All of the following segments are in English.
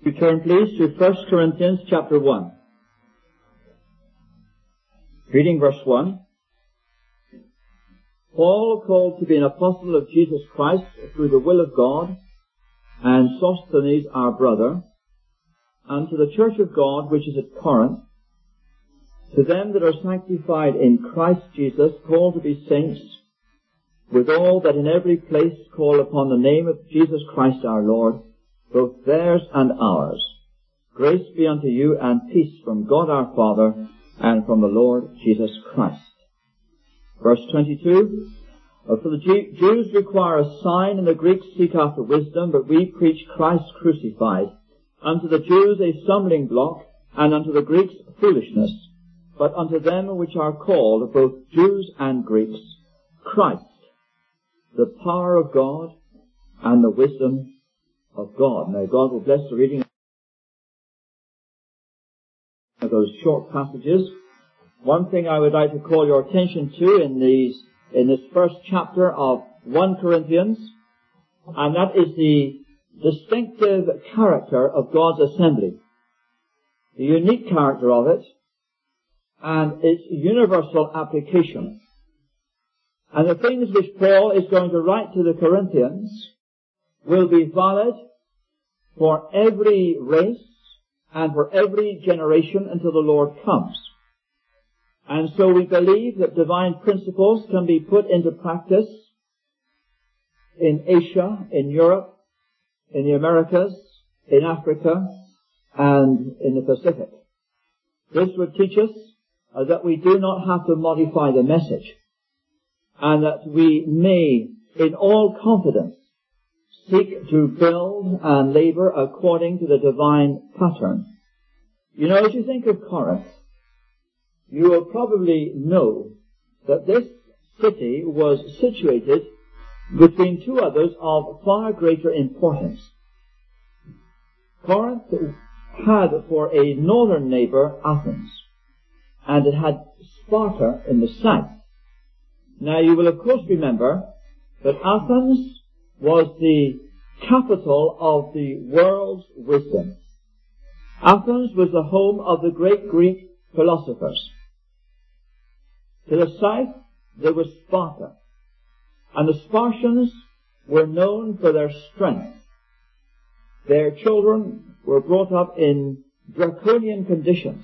You turn please to 1 Corinthians chapter 1. Reading verse 1. Paul, called to be an apostle of Jesus Christ through the will of God, and Sosthenes our brother, and to the church of God which is at Corinth, to them that are sanctified in Christ Jesus, called to be saints, with all that in every place call upon the name of Jesus Christ our Lord, both theirs and ours. Grace be unto you and peace from God our Father and from the Lord Jesus Christ. Verse 22, for the Jews require a sign and the Greeks seek after wisdom, but we preach Christ crucified. Unto the Jews a stumbling block, and unto the Greeks foolishness. But unto them which are called, both Jews and Greeks, Christ, the power of God and the wisdom of God. Now God will bless the reading of those short passages. One thing I would like to call your attention to in this first chapter of 1 Corinthians, and that is the distinctive character of God's assembly. The unique character of it, and its universal application. And the things which Paul is going to write to the Corinthians will be valid for every race and for every generation until the Lord comes. And so we believe that divine principles can be put into practice in Asia, in Europe, in the Americas, in Africa, and in the Pacific. This would teach us that we do not have to modify the message, and that we may, in all confidence, seek to build and labor according to the divine pattern. You know, as you think of Corinth, you will probably know that this city was situated between two others of far greater importance. Corinth had for a northern neighbor Athens, and it had Sparta in the south. Now you will of course remember that Athens was the capital of the world's wisdom. Athens was the home of the great Greek philosophers. To the south there was Sparta, and the Spartans were known for their strength. Their children were brought up in draconian conditions.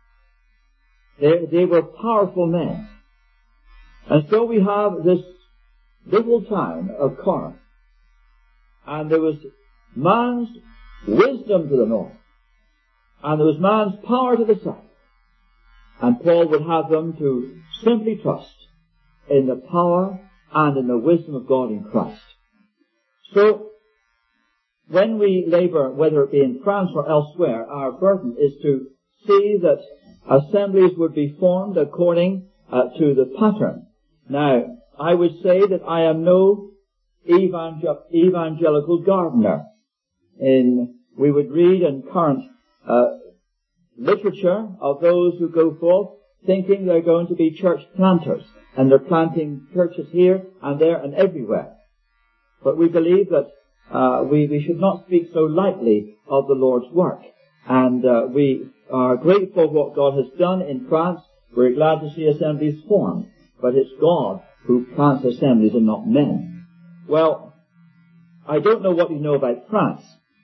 They were powerful men. And so we have this little town of Corinth. And there was man's wisdom to the north. And there was man's power to the south. And Paul would have them to simply trust in the power and in the wisdom of God in Christ. So, when we labor, whether it be in France or elsewhere, our burden is to see that assemblies would be formed according to the pattern. Now, I would say that I am no evangelical gardener. We would read in current literature of those who go forth thinking they're going to be church planters, and they're planting churches here and there and everywhere. But we believe that we should not speak so lightly of the Lord's work. And we are grateful for what God has done in France. We're glad to see assemblies formed. But it's God who plants assemblies and not men. Well, I don't know what you know about France.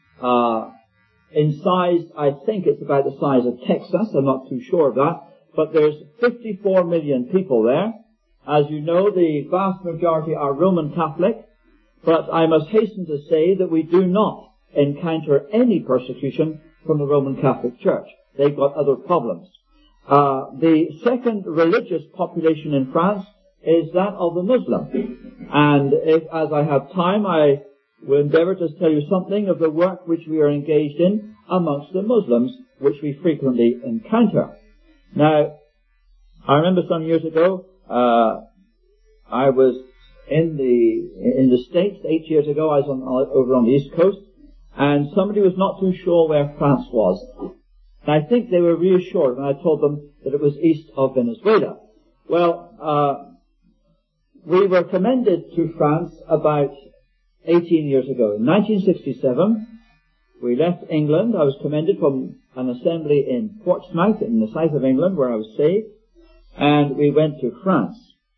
In size, I think it's about the size of Texas. I'm not too sure of that. But there's 54 million people there. As you know, the vast majority are Roman Catholic. But I must hasten to say that we do not encounter any persecution from the Roman Catholic Church. They've got other problems. The second religious population in France is that of the Muslim. And if, as I have time, I will endeavour to tell you something of the work which we are engaged in amongst the Muslims, which we frequently encounter. Now, I remember some years ago, I was in the States 8 years ago. I was over on the East Coast, and somebody was not too sure where France was. And I think they were reassured when I told them that it was east of Venezuela. Well, we were commended to France about 18 years ago. In 1967, we left England. I was commended from an assembly in Portsmouth in the south of England where I was saved, and we went to France.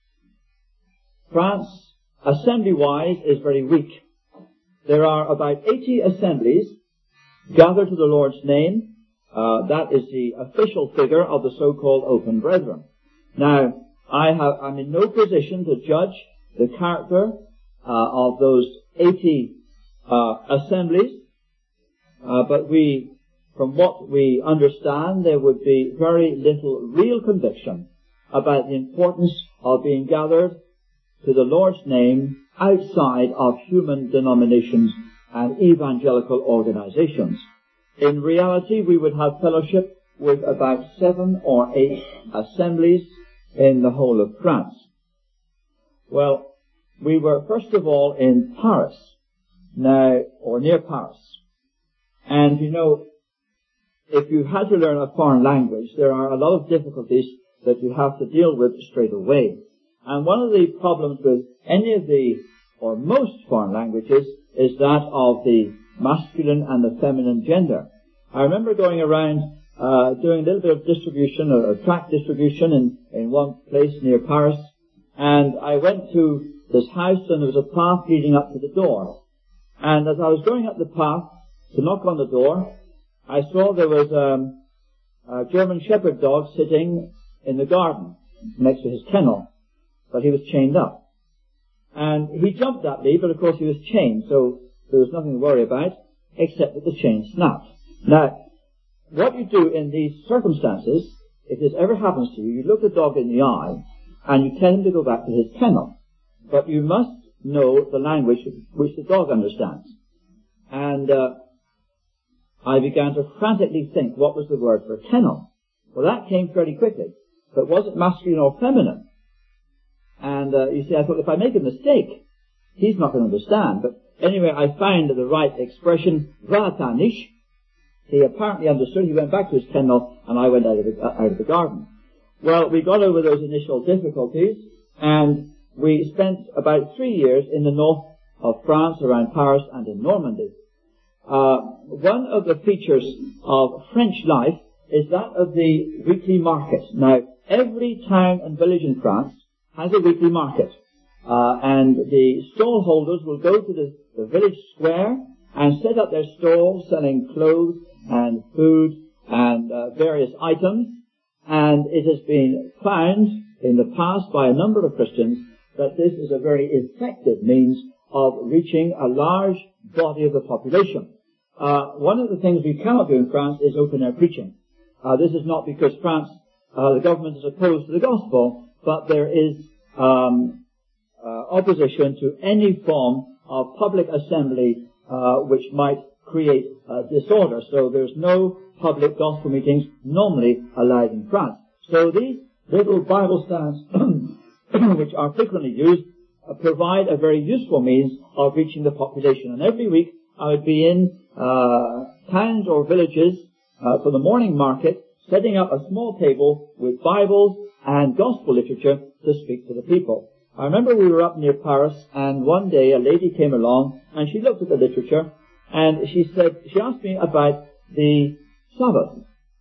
France, assembly-wise, is very weak. There are about 80 assemblies gathered to the Lord's name. That is the official figure of the so-called Open Brethren. Now, I'm in no position to judge the character of those 80 assemblies, but from what we understand, there would be very little real conviction about the importance of being gathered to the Lord's name outside of human denominations and evangelical organizations. In reality, we would have fellowship with about 7 or 8 assemblies in the whole of France. Well, we were first of all in Paris, now, or near Paris. And you know, if you had to learn a foreign language, there are a lot of difficulties that you have to deal with straight away. And one of the problems with any of the, or most foreign languages, is that of the masculine and the feminine gender. I remember going around doing a little bit of distribution, or tract distribution in one place near Paris, and I went to this house and there was a path leading up to the door. And as I was going up the path to knock on the door, I saw there was a German Shepherd dog sitting in the garden next to his kennel, but he was chained up. And he jumped at me, but of course he was chained, so there was nothing to worry about, except that the chain snapped. Now, what you do in these circumstances, if this ever happens to you, you look the dog in the eye, and you tell him to go back to his kennel. But you must know the language which the dog understands. And I began to frantically think what was the word for kennel. Well, that came fairly quickly. But was it masculine or feminine? And you see, I thought, if I make a mistake, he's not going to understand. But anyway, I found the right expression, Valatanish. He apparently understood. He went back to his kennel, and I went out of the garden. Well, we got over those initial difficulties, and we spent about 3 years in the north of France, around Paris and in Normandy. One of the features of French life is that of the weekly market. Now, every town and village in France has a weekly market, and the stall holders will go to the village square and set up their stalls selling clothes and food and various items. And it has been found in the past by a number of Christians that this is a very effective means of reaching a large body of the population. One of the things we cannot do in France is open-air preaching. This is not because France, the government is opposed to the gospel, but there is opposition to any form of public assembly which might create disorder. So there's no public gospel meetings normally allowed in France. So these little Bible stands, which are frequently used, provide a very useful means of reaching the population. And every week I would be in towns or villages for the morning market, setting up a small table with Bibles and gospel literature to speak to the people. I remember we were up near Paris, and one day a lady came along and she looked at the literature, and she asked me about the Sabbath.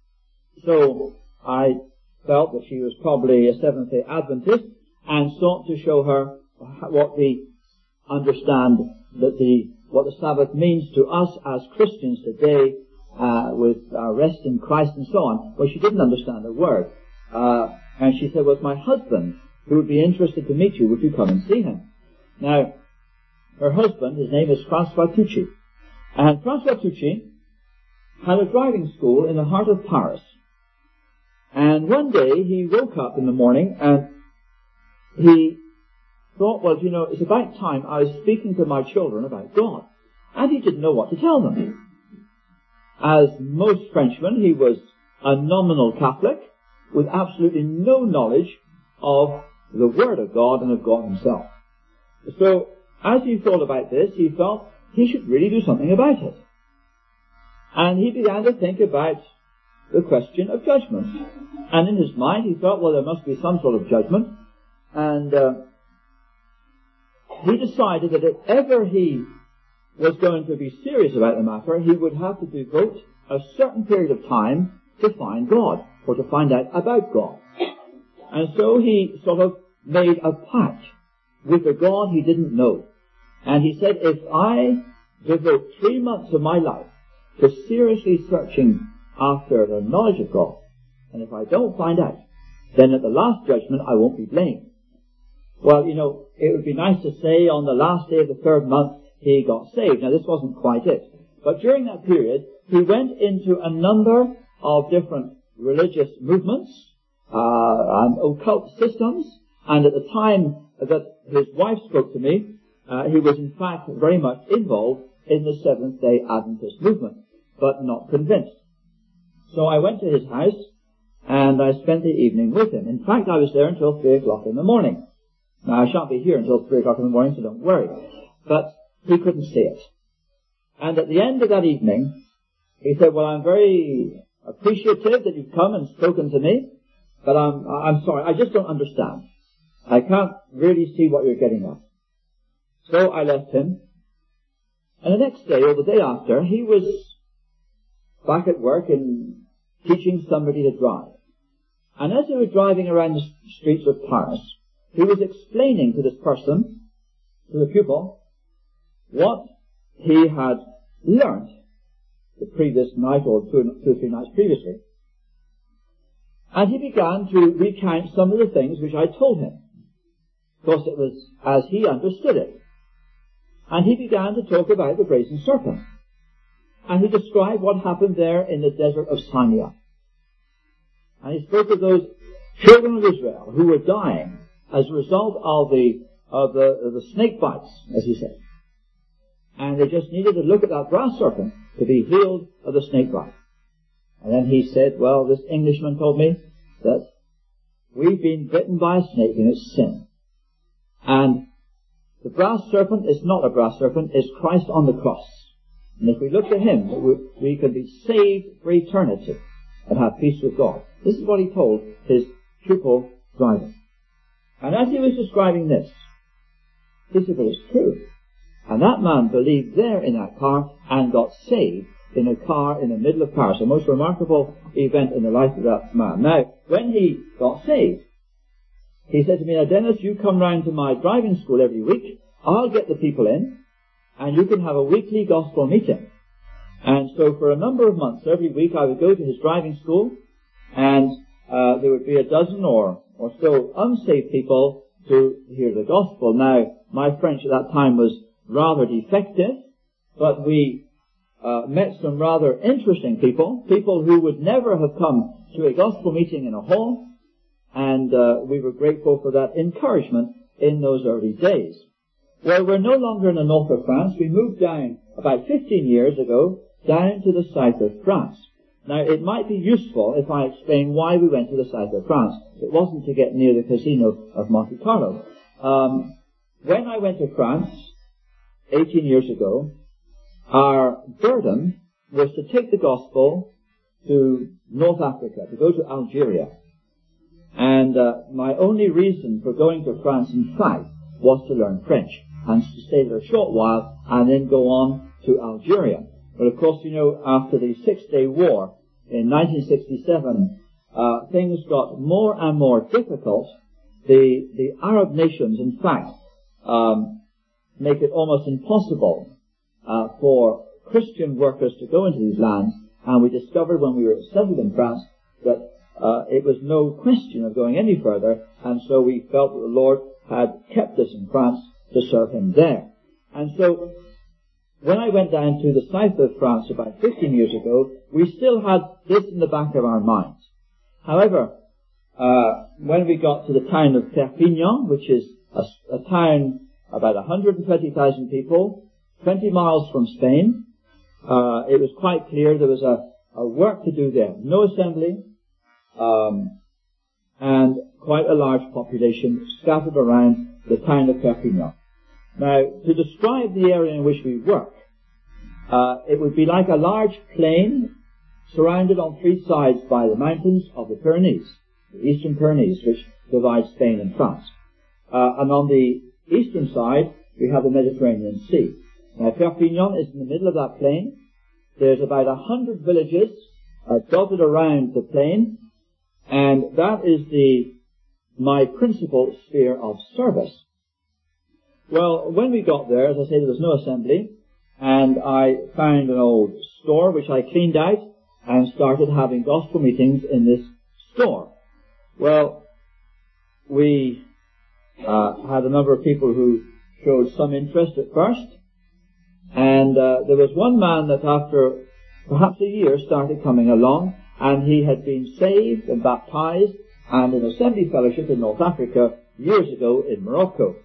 So I felt that she was probably a Seventh-day Adventist, and sought to show her what we understand what the Sabbath means to us as Christians today, with our rest in Christ and so on. Well, she didn't understand a word. And she said, well, it's my husband who would be interested to meet you. Would you come and see him? Now, her husband, his name is Francois Tucci. And Francois Tucci had a driving school in the heart of Paris. And one day he woke up in the morning and he thought, well, you know, it's about time I was speaking to my children about God. And he didn't know what to tell them. As most Frenchmen, he was a nominal Catholic with absolutely no knowledge of the Word of God and of God himself. So, as he thought about this, he felt he should really do something about it. And he began to think about the question of judgment. And in his mind, he thought, well, there must be some sort of judgment. And he decided that if ever he was going to be serious about the matter, he would have to devote a certain period of time to find God, or to find out about God. And so he sort of made a pact with a God he didn't know. And he said, if I devote 3 months of my life to seriously searching after the knowledge of God, and if I don't find out, then at the last judgment I won't be blamed. Well, you know, it would be nice to say on the last day of the 3rd month he got saved. Now this wasn't quite it. But during that period, he went into a number of different religious movements, and occult systems, and at the time that his wife spoke to me, he was in fact very much involved in the Seventh-day Adventist movement, but not convinced. So I went to his house, and I spent the evening with him. In fact, I was there until 3 o'clock in the morning. Now, I shan't be here until 3 o'clock in the morning, so don't worry. But he couldn't see it. And at the end of that evening, he said, well, I'm very appreciative that you've come and spoken to me, but I'm sorry, I just don't understand. I can't really see what you're getting at. So I left him. And the next day, or the day after, he was back at work in teaching somebody to drive. And as they were driving around the streets of Paris, he was explaining to this person, to the pupil, what he had learnt the previous night or two or three nights previously. And he began to recount some of the things which I told him. Of course, it was as he understood it. And he began to talk about the brazen serpent. And he described what happened there in the desert of Sinai. And he spoke of those children of Israel who were dying as a result of the snake bites, as he said. And they just needed to look at that brass serpent to be healed of the snake bite. And then he said, well, this Englishman told me that we've been bitten by a snake and it's sin. And the brass serpent is not a brass serpent, it's Christ on the cross. And if we look to him, we can be saved for eternity and have peace with God. This is what he told his pupil driving. And as he was describing this, he said, well, it's true. And that man believed there in that car and got saved in a car in the middle of Paris. A most remarkable event in the life of that man. Now, when he got saved, he said to me, now Dennis, you come round to my driving school every week. I'll get the people in, and you can have a weekly gospel meeting. And so for a number of months, every week I would go to his driving school, and there would be a dozen or so unsaved people to hear the gospel. Now, my French at that time was rather defective, but we met some rather interesting people who would never have come to a gospel meeting in a hall, and we were grateful for that encouragement in those early days. Well, we're no longer in the north of France. We moved down about 15 years ago, down to the south of France. Now, it might be useful if I explain why we went to the south of France. It wasn't to get near the casino of Monte Carlo. When I went to France 18 years ago, our burden was to take the gospel to North Africa, to go to Algeria. And my only reason for going to France, in fact, was to learn French and to stay there a short while and then go on to Algeria. But of course, you know, after the Six-Day War in 1967, things got more and more difficult. The Arab nations, in fact, make it almost impossible for Christian workers to go into these lands. And we discovered when we were settled in France that it was no question of going any further, and so we felt that the Lord had kept us in France to serve him there. And so when I went down to the south of France about 15 years ago, we still had this in the back of our minds. However, when we got to the town of Perpignan, which is a town about 120,000 people, 20 miles from Spain, it was quite clear there was a work to do there. No assembly, and quite a large population scattered around the town of Perpignan. Now, to describe the area in which we work, it would be like a large plain surrounded on three sides by the mountains of the Pyrenees, the eastern Pyrenees, which divide Spain and France. And on the eastern side, we have the Mediterranean Sea. Now, Perpignan is in the middle of that plain. There's about 100 villages dotted around the plain, and that is my principal sphere of service. Well, when we got there, as I say, there was no assembly, and I found an old store which I cleaned out and started having gospel meetings in this store. Well, we had a number of people who showed some interest at first, and there was one man that after perhaps a year started coming along, and he had been saved and baptized and in assembly fellowship in North Africa years ago in Morocco.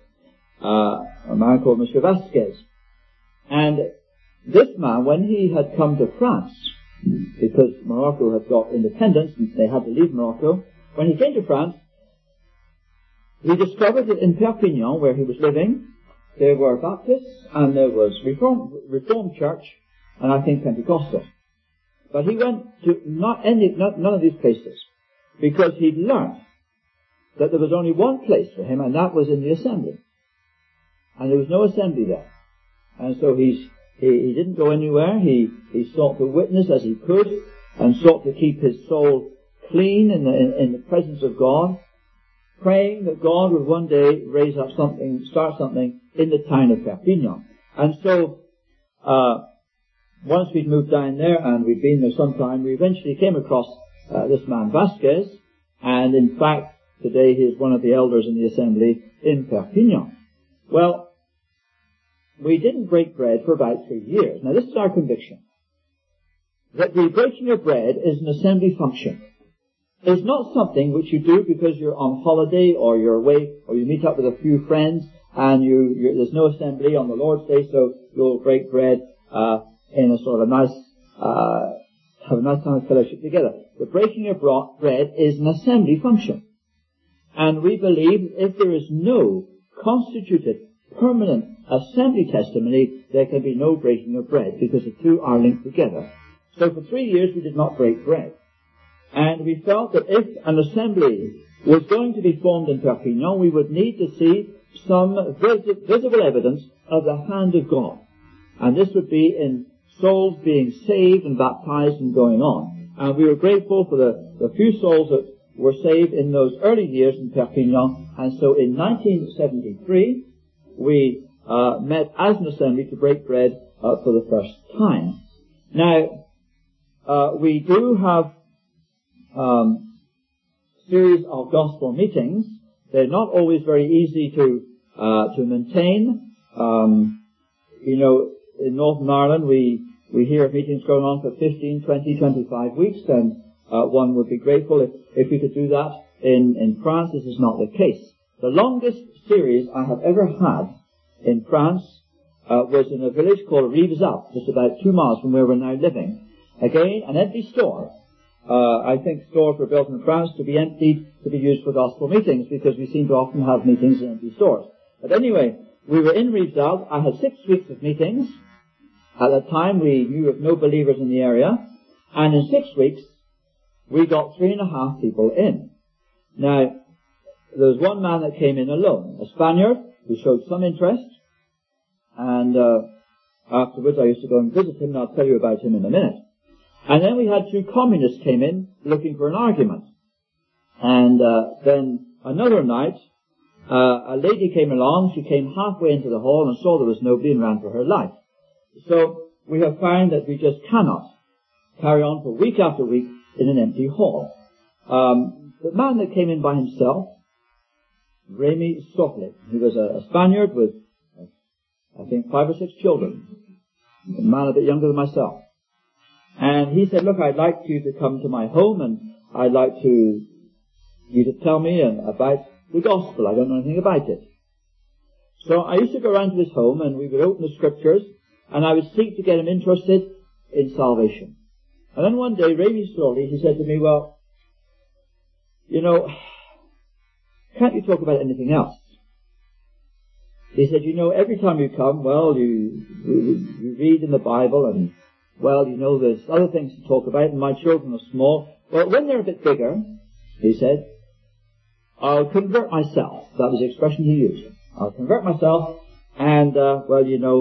A man called Monsieur Vasquez. And this man, when he had come to France, because Morocco had got independence and they had to leave Morocco, when he came to France, he discovered that in Perpignan, where he was living, there were Baptists and there was Reformed Church and I think Pentecostal. But he went to none of these places because he'd learnt that there was only one place for him, and that was in the assembly. And there was no assembly there. And so he didn't go anywhere. He sought to witness as he could and sought to keep his soul clean in the presence of God, praying that God would one day raise up something, start something in the town of Perpignan. And so, once we'd moved down there and we'd been there some time, we eventually came across this man Vasquez, and in fact, today he is one of the elders in the assembly in Perpignan. Well, we didn't break bread for about 3 years. Now this is our conviction, that the breaking of bread is an assembly function. It's not something which you do because you're on holiday or you're away or you meet up with a few friends and there's no assembly on the Lord's Day, so you'll break bread in a sort of nice, have a nice time of fellowship together. The breaking of bread is an assembly function. And we believe if there is no constituted, permanent assembly testimony, there can be no breaking of bread because the two are linked together. So for 3 years we did not break bread. And we felt that if an assembly was going to be formed in Perpignan, we would need to see some visible evidence of the hand of God. And this would be in souls being saved and baptized and going on. And we were grateful for the few souls that were saved in those early years in Perpignan. And so in 1973, we met as an assembly to break bread for the first time. Now, we do have series of gospel meetings. They're not always very easy to maintain. In Northern Ireland, we hear of meetings going on for 15, 20, 25 weeks, and one would be grateful if we could do that. In France, this is not the case. The longest series I have ever had in France was in a village called Rivesaltes, just about 2 miles from where we're now living. Again, an empty store. I think stores were built in France to be emptied, to be used for gospel meetings, because we seem to often have meetings in empty stores. But anyway, we were in Rivesaltes. I had 6 weeks of meetings. At that time, we knew of no believers in the area. And in 6 weeks, we got 3.5 people in. Now, there was one man that came in alone, a Spaniard, who showed some interest. And afterwards, I used to go and visit him, and I'll tell you about him in a minute. And then we had 2 communists came in looking for an argument. And then another night, a lady came along. She came halfway into the hall and saw there was nobody and ran for her life. So we have found that we just cannot carry on for week after week in an empty hall. The man that came in by himself, Remy Soflet, he was a Spaniard with, I think, 5 or 6 children, a man a bit younger than myself. And he said, look, I'd like you to come to my home and I'd like you to tell me about the gospel. I don't know anything about it. So I used to go around to his home and we would open the scriptures and I would seek to get him interested in salvation. And then one day, Remy slowly, he said to me, well, can't you talk about anything else? He said, every time you come, well, you read in the Bible and, well, there's other things to talk about and my children are small. Well, when they're a bit bigger, he said, I'll convert myself. That was the expression he used. I'll convert myself and,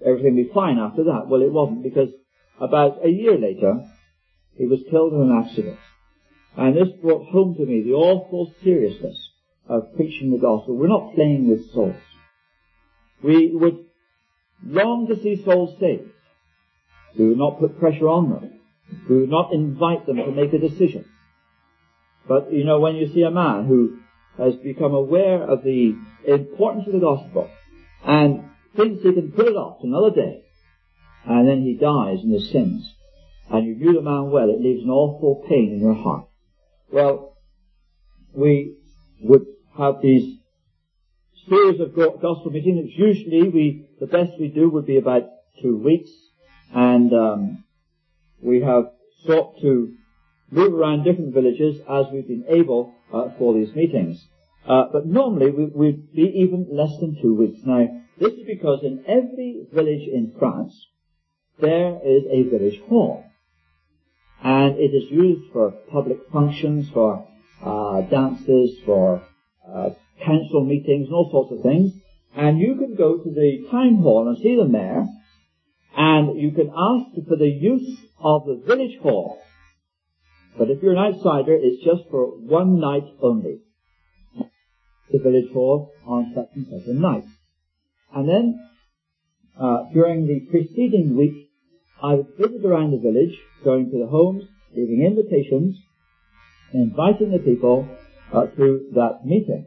everything would be fine after that. Well, it wasn't, because about a year later, he was killed in an accident. And this brought home to me the awful seriousness of preaching the gospel. We're not playing with souls. We would long to see souls saved. We would not put pressure on them. We would not invite them to make a decision. But, you know, when you see a man who has become aware of the importance of the gospel and thinks he can put it off to another day, and then he dies in his sins, and you view the man well, it leaves an awful pain in your heart. Well, we would have these series of gospel meetings. Usually the best we do would be about 2 weeks, and we have sought to move around different villages as we've been able for these meetings. But normally we'd be even less than 2 weeks. Now, this is because in every village in France, there is a village hall. And it is used for public functions, for dances, for council meetings, and all sorts of things. And you can go to the town hall and see the mayor, and you can ask for the use of the village hall. But if you're an outsider, it's just for one night only. The village hall on such and such a night. And then, during the preceding week, I would visit around the village, going to the homes, leaving invitations, inviting the people to that meeting.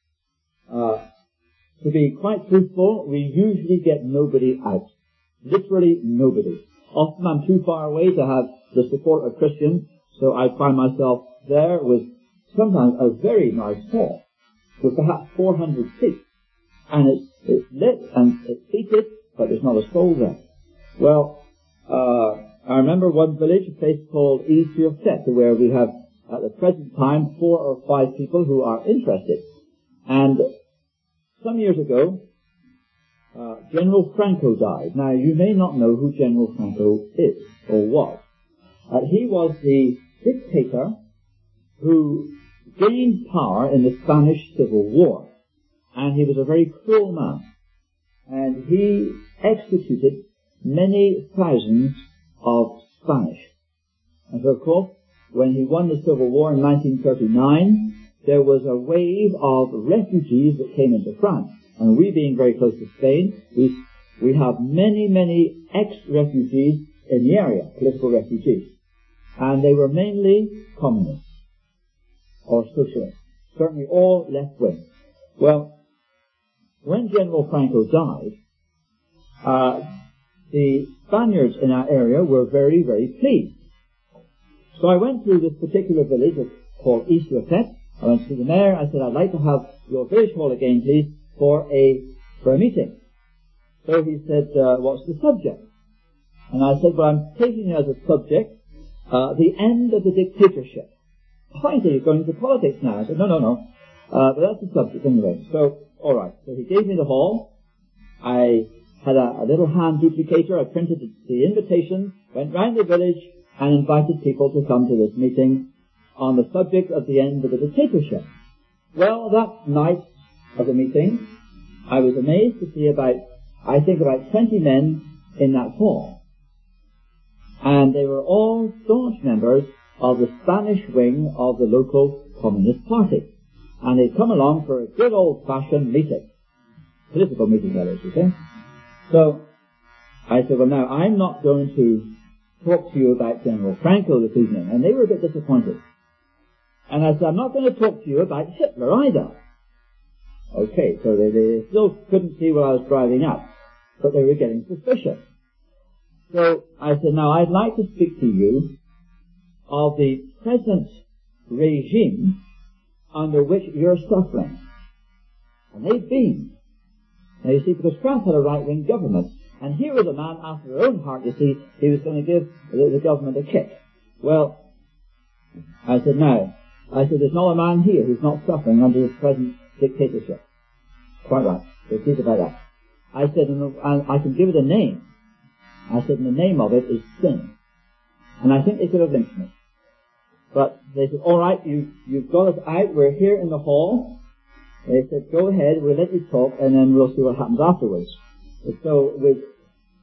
To be quite truthful, we usually get nobody out. Literally nobody. Often I'm too far away to have the support of Christians, so I find myself there with sometimes a very nice hall, with perhaps 400 seats. And it's lit and it's heated, but there's not a soul there. Well, I remember one village, a place called Yves-sur-Sept, where we have at the present time 4 or 5 people who are interested. And some years ago, General Franco died. Now, you may not know who General Franco is, or was. He was the dictator who gained power in the Spanish Civil War. And he was a very cruel man. And he executed many thousands of Spanish. And so, of course, when he won the Civil War in 1939, there was a wave of refugees that came into France. And we, being very close to Spain, we have many ex-refugees in the area, political refugees. And they were mainly communists or socialists, certainly all left-wing. Well, when General Franco died, the Spaniards in our area were very pleased. So I went through this particular village called Yves-sur-Sept. I went to the mayor. I said, I'd like to have your village hall again, please, for a meeting. So he said, what's the subject? And I said, well, I'm taking as a subject the end of the dictatorship. Oh, he said, you're going into politics now. I said, no. But that's the subject anyway. So, all right. So he gave me the hall. I had a little hand duplicator. I printed the invitation, went round the village, and invited people to come to this meeting on the subject of the end of the dictatorship. Well, that night of the meeting, I was amazed to see about 20 men in that hall. And they were all staunch members of the Spanish wing of the local Communist Party. And they'd come along for a good old-fashioned meeting. Political meeting, that is, you see. So, I said, well, now, I'm not going to talk to you about General Franco this evening. And they were a bit disappointed. And I said, I'm not going to talk to you about Hitler either. Okay, so they still couldn't see what I was driving at, but they were getting suspicious. So I said, now I'd like to speak to you of the present regime under which you're suffering. And they've been. Now you see, because France had a right-wing government, and here was a man after their own heart, you see, he was going to give the government a kick. Well, I said, there's not a man here who's not suffering under this present dictatorship. Quite right. So think about that. I said, and I can give it a name. I said, and the name of it is sin. And I think they could have lynched me. But they said, all right, you've got us out. We're here in the hall. They said, go ahead, we'll let you talk, and then we'll see what happens afterwards. So with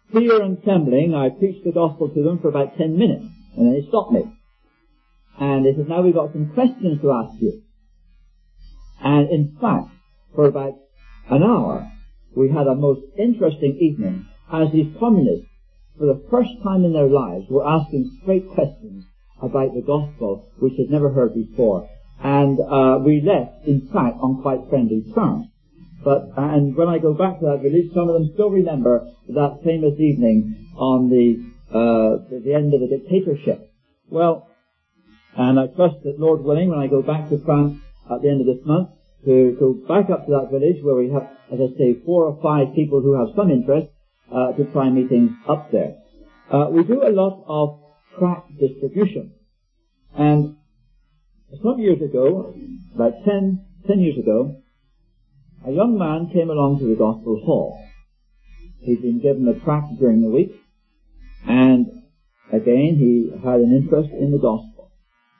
fear and trembling, I preached the gospel to them for about 10 minutes, and then they stopped me. And they said, now we've got some questions to ask you. And in fact, for about an hour, we had a most interesting evening as these communists, for the first time in their lives, were asking straight questions about the gospel, which they'd never heard before. And we left, in fact, on quite friendly terms. And when I go back to that village, some of them still remember that famous evening on the end of the dictatorship. Well, and I trust that, Lord willing, when I go back to France at the end of this month, to go back up to that village where we have, as I say, 4 or 5 people who have some interest, to try meetings up there. We do a lot of tract distribution. And some years ago, about 10 years ago, a young man came along to the Gospel Hall. He'd been given a tract during the week, and again he had an interest in the gospel.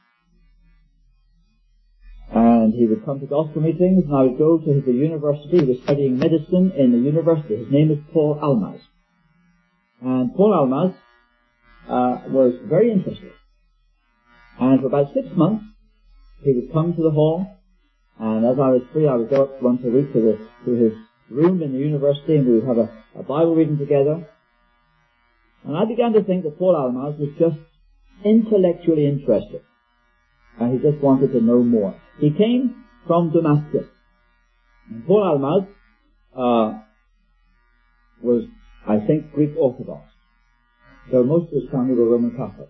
And he would come to gospel meetings, and I would go to the university. He was studying medicine in the university. His name is Paul Almaz. And Paul Almaz was very interested. And for about 6 months, he would come to the hall, and as I was free, I would go up once a week to his room in the university, and we would have a Bible reading together. And I began to think that Paul Almaz was just intellectually interested, and he just wanted to know more. He came from Damascus. And Paul Almaz was, I think, Greek Orthodox. So most of his family were Roman Catholic.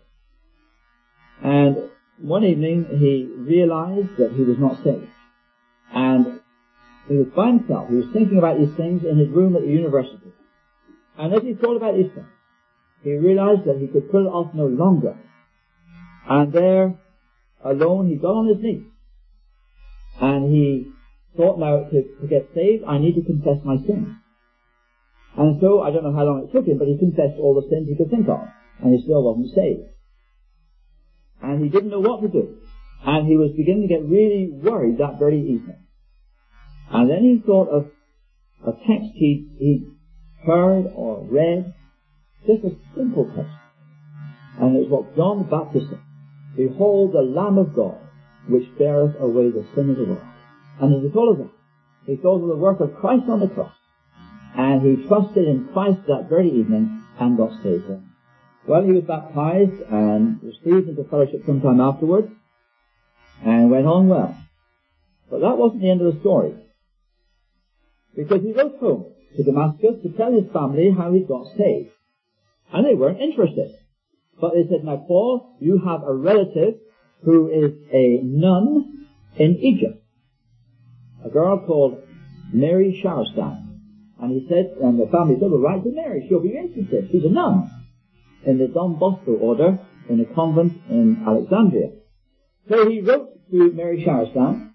And one evening he realized that he was not saved. And he was by himself. He was thinking about these things in his room at the university. And as he thought about these things, he realized that he could put it off no longer. And there, alone, he got on his knees. And he thought, now, to get saved, I need to confess my sins. And so, I don't know how long it took him, but he confessed all the sins he could think of. And he still wasn't saved. And he didn't know what to do. And he was beginning to get really worried that very evening. And then he thought of a text he heard or read, just a simple text. And it was what John the Baptist said. Behold the Lamb of God, which beareth away the sin of the world. And as he thought of that, he thought of the work of Christ on the cross. And he trusted in Christ that very evening and got saved then. Well, he was baptized and received into fellowship sometime afterwards and went on well. But that wasn't the end of the story. Because he wrote home to Damascus to tell his family how he got saved. And they weren't interested. But they said, now Paul, you have a relative who is a nun in Egypt. A girl called Mary Sharastan. And he said, and the family said, well, write to Mary, she'll be interested. She's a nun in the Don Bosco order in a convent in Alexandria. So he wrote to Mary Sharastan,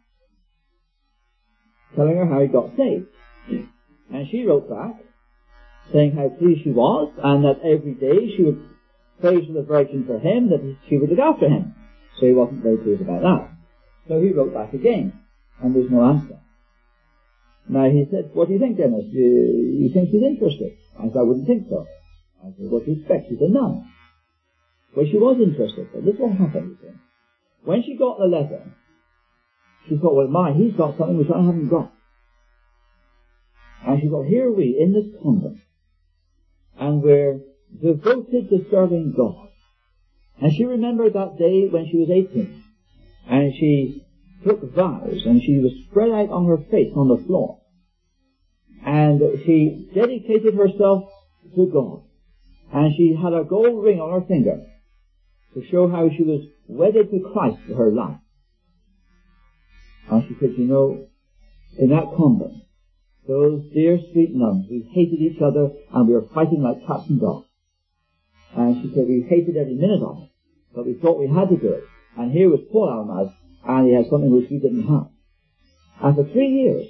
telling her how he got saved. And she wrote back, saying how pleased she was, and that every day she would pray to the Virgin for him, that she would look after him. So he wasn't very pleased about that. So he wrote back again, and there's no answer. Now he said, what do you think, Dennis? You think she's interested? I said, I wouldn't think so. I said, what do you expect? She's a nun. Well, she was interested, but this is what happened, you see. When she got the letter, she thought, well, he's got something which I haven't got. And she thought, here are we in this convent, and we're devoted to serving God. And she remembered that day when she was 18, and she took vows, and she was spread out on her face on the floor. And she dedicated herself to God. And she had a gold ring on her finger to show how she was wedded to Christ for her life. And she said, you know, in that convent, those dear sweet nuns, we hated each other and we were fighting like cats and dogs. And she said, we hated every minute of it, but we thought we had to do it. And here was Paul Almaz, and he had something which we didn't have. And for 3 years,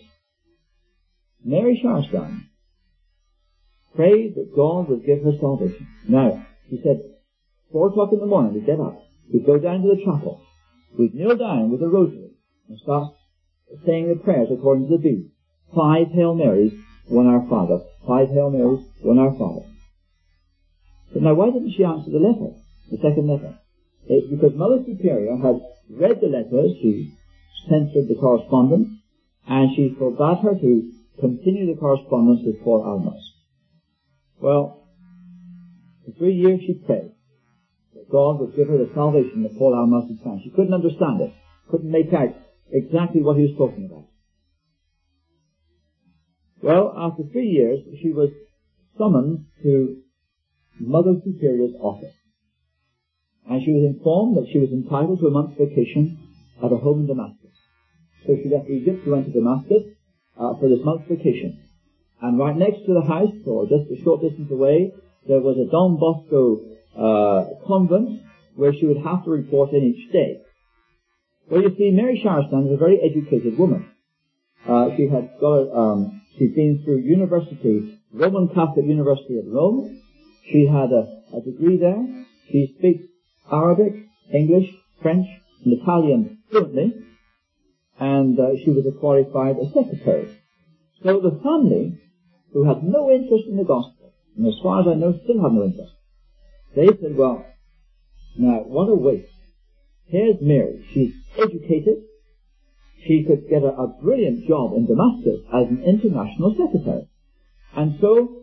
Mary Sharastan prayed that God would give her salvation. Now, she said, 4 o'clock in the morning, we'd get up, we'd go down to the chapel, we'd kneel down with a rosary, and start saying the prayers according to the bead. 5 Hail Marys, 1 Our Father. 5 Hail Marys, 1 Our Father. But now why didn't she answer the letter, the second letter? It's because Mother Superior had read the letter, she censored the correspondence, and she forbade her to continue the correspondence with Paul Almas. Well, for 3 years she prayed that God would give her the salvation that Paul Almas had found. She couldn't understand it, couldn't make out exactly what he was talking about. Well, after 3 years, she was summoned to Mother Superior's office. And she was informed that she was entitled to a month's vacation at her home in Damascus. So she left Egypt, she went to Damascus for this month's vacation. And right next to the house, or just a short distance away, there was a Don Bosco convent where she would have to report in each day. Well, you see, Mary Sharpstown was a very educated woman. She'd been through university, Roman Catholic University of Rome. She had a degree there. She speaks Arabic, English, French, and Italian fluently. And she was a qualified secretary. So the family, who had no interest in the gospel, and as far as I know still have no interest, they said, well, now what a waste. Here's Mary. She's educated. She could get a brilliant job in Damascus as an international secretary. And so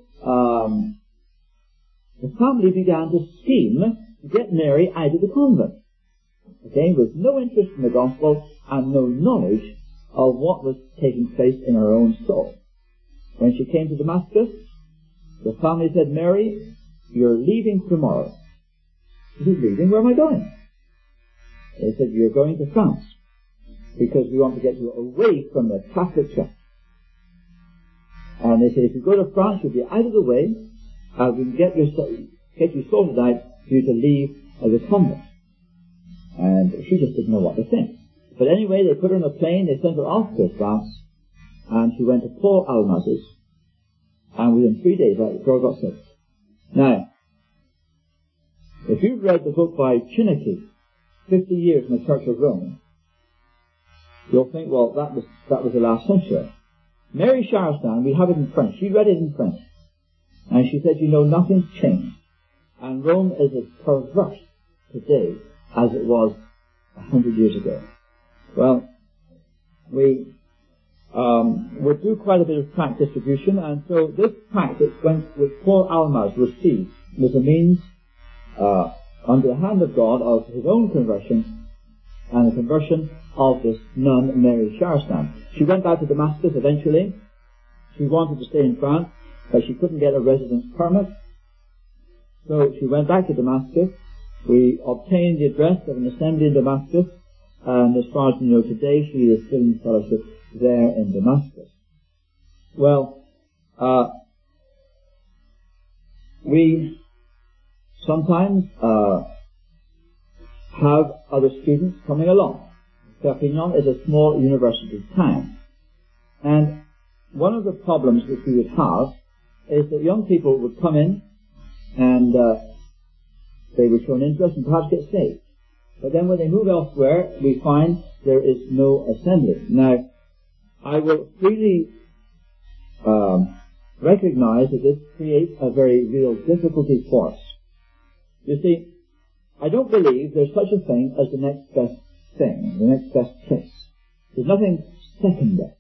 the family began to scheme to get Mary out of the convent. Again, with no interest in the gospel and no knowledge of what was taking place in her own soul. When she came to Damascus, the family said, Mary, you're leaving tomorrow. She said, leaving? Where am I going? They said, you're going to France, because we want to get you away from the Catholic Church. And they said, if you go to France, you'll be out of the way, we can get you sorted out for you to leave as a convent. And she just didn't know what to think. But anyway, they put her on a plane, they sent her off to France, and she went to Paul Almas's, and within 3 days, the girl got sick. Now, if you've read the book by Chinaki, 50 Years in the Church of Rome, you'll think, well, that was the last century. Mary Sharpstown, we have it in French. She read it in French. And she said, nothing's changed. And Rome is as perverse today as it was 100 years ago. Well, we would do quite a bit of tract distribution, and so this tract which Paul Almas received was a means, under the hand of God, of his own conversion and the conversion of this nun, Mary Sharpstown. She went back to Damascus eventually. She wanted to stay in France, but she couldn't get a residence permit. So she went back to Damascus. We obtained the address of an assembly in Damascus, and as far as we know today, she is still in fellowship there in Damascus. Well, we sometimes have other students coming along. Perpignan is a small university town, and one of the problems which we would have is that young people would come in and they would show an interest and perhaps get saved. But then when they move elsewhere, we find there is no assembly. Now, I will freely recognize that this creates a very real difficulty for us. You see, I don't believe there's such a thing as the next best thing, the next best place. There's nothing second best.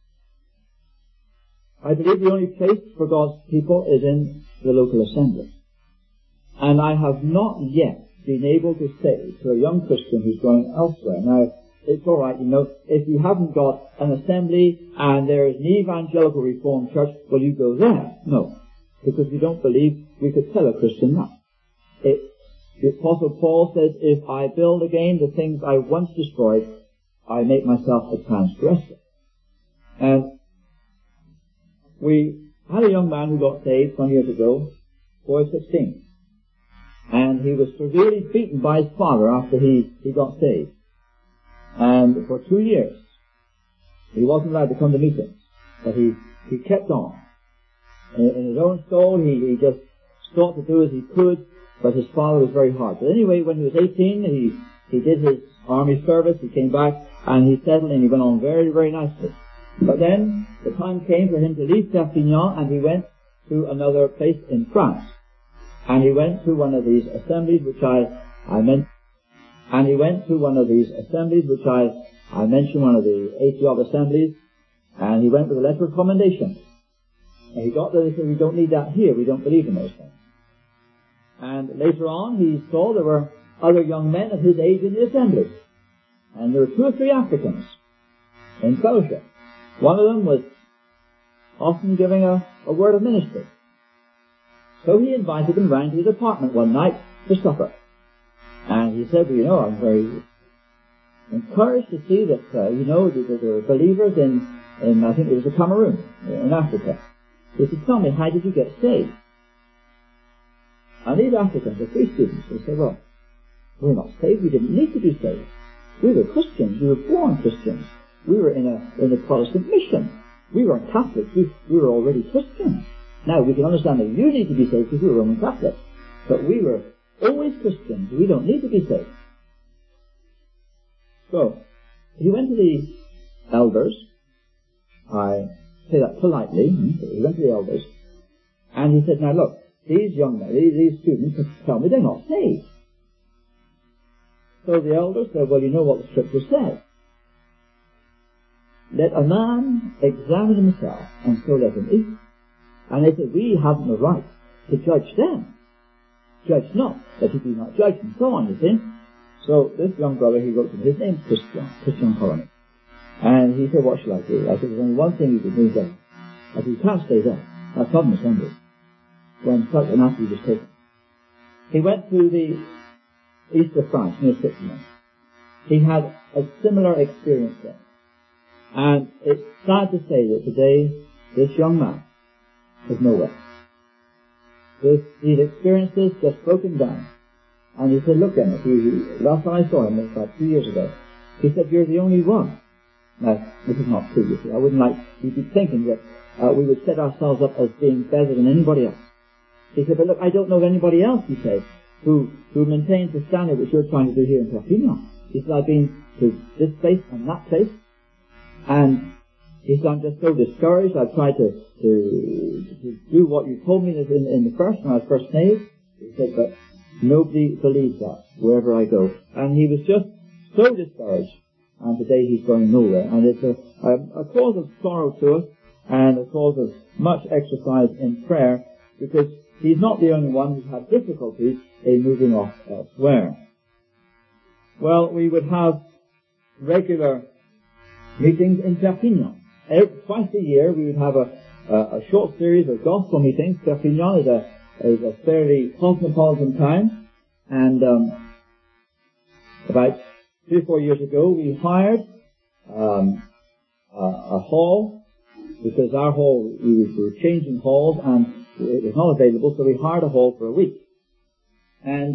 I believe the only place for God's people is in the local assembly. And I have not yet been able to say to a young Christian who's going elsewhere, now, it's alright, if you haven't got an assembly and there is an evangelical reformed church, well, you go there. No. Because we don't believe we could tell a Christian that. The Apostle Paul says, if I build again the things I once destroyed, I make myself a transgressor. And we had a young man who got saved some years ago, boy 16. And he was severely beaten by his father after he got saved. And for 2 years, he wasn't allowed to come to meetings. But he kept on. In his own soul, he just sought to do as he could, but his father was very hard. But anyway, when he was 18, he did his army service, he came back, and he settled and he went on very, very nicely. But then, the time came for him to leave Perpignan, and he went to another place in France. And he went to one of these assemblies which I mentioned, one of the 80-odd assemblies, and he went with a letter of commendation. And he got there, he said, we don't need that here, we don't believe in those things. And later on, he saw there were other young men of his age in the assembly. And there were 2 or 3 Africans in fellowship. One of them was often giving a word of ministry. So he invited them round to his apartment one night for supper. And he said, well, you know, I'm very encouraged to see that, that there are believers in I think it was Cameroon, in Africa. He said, tell me, how did you get saved? And these Africans, the 3 students, they said, well, we're not saved, we didn't need to be saved. We were Christians, we were born Christians. We were in a Protestant mission. We weren't Catholics, we were already Christians. Now, we can understand that you need to be saved because you were Roman Catholics. But we were always Christians, we don't need to be saved. So, he went to the elders, I say that politely, he went to the elders, and he said, now look, these young men, these students tell me they're not saved. So the elders said, well, you know what the scripture says. Let a man examine himself, and so let him eat. And they said, we haven't the right to judge them. Judge not, that he be not judged, and so on, you see. So this young brother, he wrote to me, his name's Christian Colony. And he said, what shall I do? I said, there's only one thing you can do there. I said, you can't stay there. That's not an assembly. When such an attitude was taken. He went to the east of France, near Switzerland. He had a similar experience there. And it's sad to say that today, this young man is nowhere. He'd experienced this, just broken down. And he said, look, Emmett, last time I saw him, it was about 2 years ago, he said, you're the only one. Now, this is not true, you see. I wouldn't like you to be thinking that we would set ourselves up as being better than anybody else. He said, but look, I don't know of anybody else, he said, who maintains the standard which you're trying to do here in Perpignan. He said, I've been to this place and that place, and he said, I'm just so discouraged. I've tried to do what you told me in the first, when I was first saved. He said, but nobody believes that wherever I go. And he was just so discouraged. And today he's going nowhere. And it's a cause of sorrow to us, and a cause of much exercise in prayer, because he's not the only one who's had difficulties in moving off elsewhere. Well, we would have regular meetings in Perpignan. Twice a year we would have a short series of gospel meetings. Perpignan is a fairly cosmopolitan town, and about 3 or 4 years ago we hired a hall, because our hall, we were changing halls and it was not available, so we hired a hall for a week. And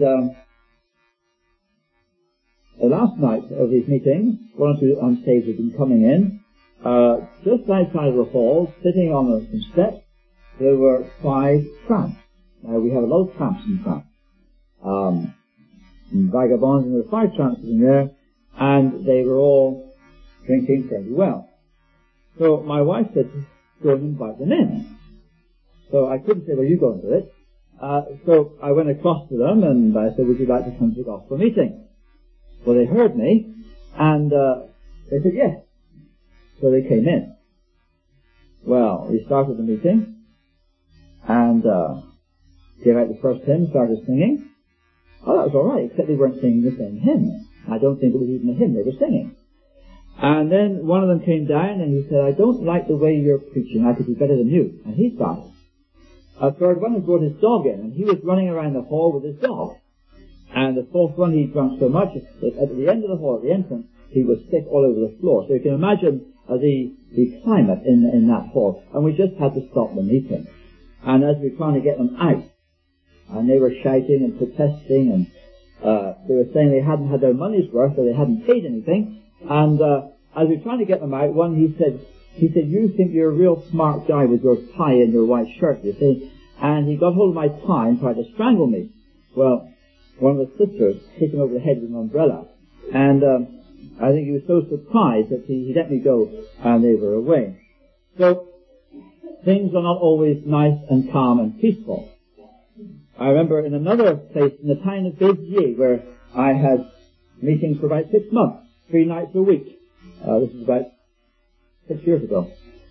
the last night of these meetings, 1 or 2 unsaved had been coming in. Just outside of the hall, sitting on some steps, there were 5 tramps. Now, we have a lot of tramps in France. Vagabonds, and there were 5 tramps in there, and they were all drinking fairly well. So my wife said, go and invite them in. So I couldn't say, well, you go and do it. So I went across to them, and I said, would you like to come to the gospel meeting? Well, they heard me, and they said yes. So they came in. Well, we started the meeting, and gave out the first hymn, started singing. Oh, that was all right, except they weren't singing the same hymn. I don't think it was even a hymn they were singing. And then one of them came down, and he said, I don't like the way you're preaching. I could do better than you. And he started. A third one had brought his dog in, and he was running around the hall with his dog. And the fourth one, he drunk so much that at the end of the hall, at the entrance, he was sick all over the floor. So you can imagine the climate in that hall. And we just had to stop the meeting. And as we were trying to get them out, and they were shouting and protesting, and they were saying they hadn't had their money's worth, or they hadn't paid anything. And as we were trying to get them out, one, he said, you think you're a real smart guy with your tie and your white shirt, you see. And he got hold of my tie and tried to strangle me. Well, one of the sisters hit him over the head with an umbrella. And I think he was so surprised that he let me go, and they were away. So, things are not always nice and calm and peaceful. I remember in another place in the town of Béziers, where I had meetings for about 6 months, 3 nights a week. This is about 6 years ago.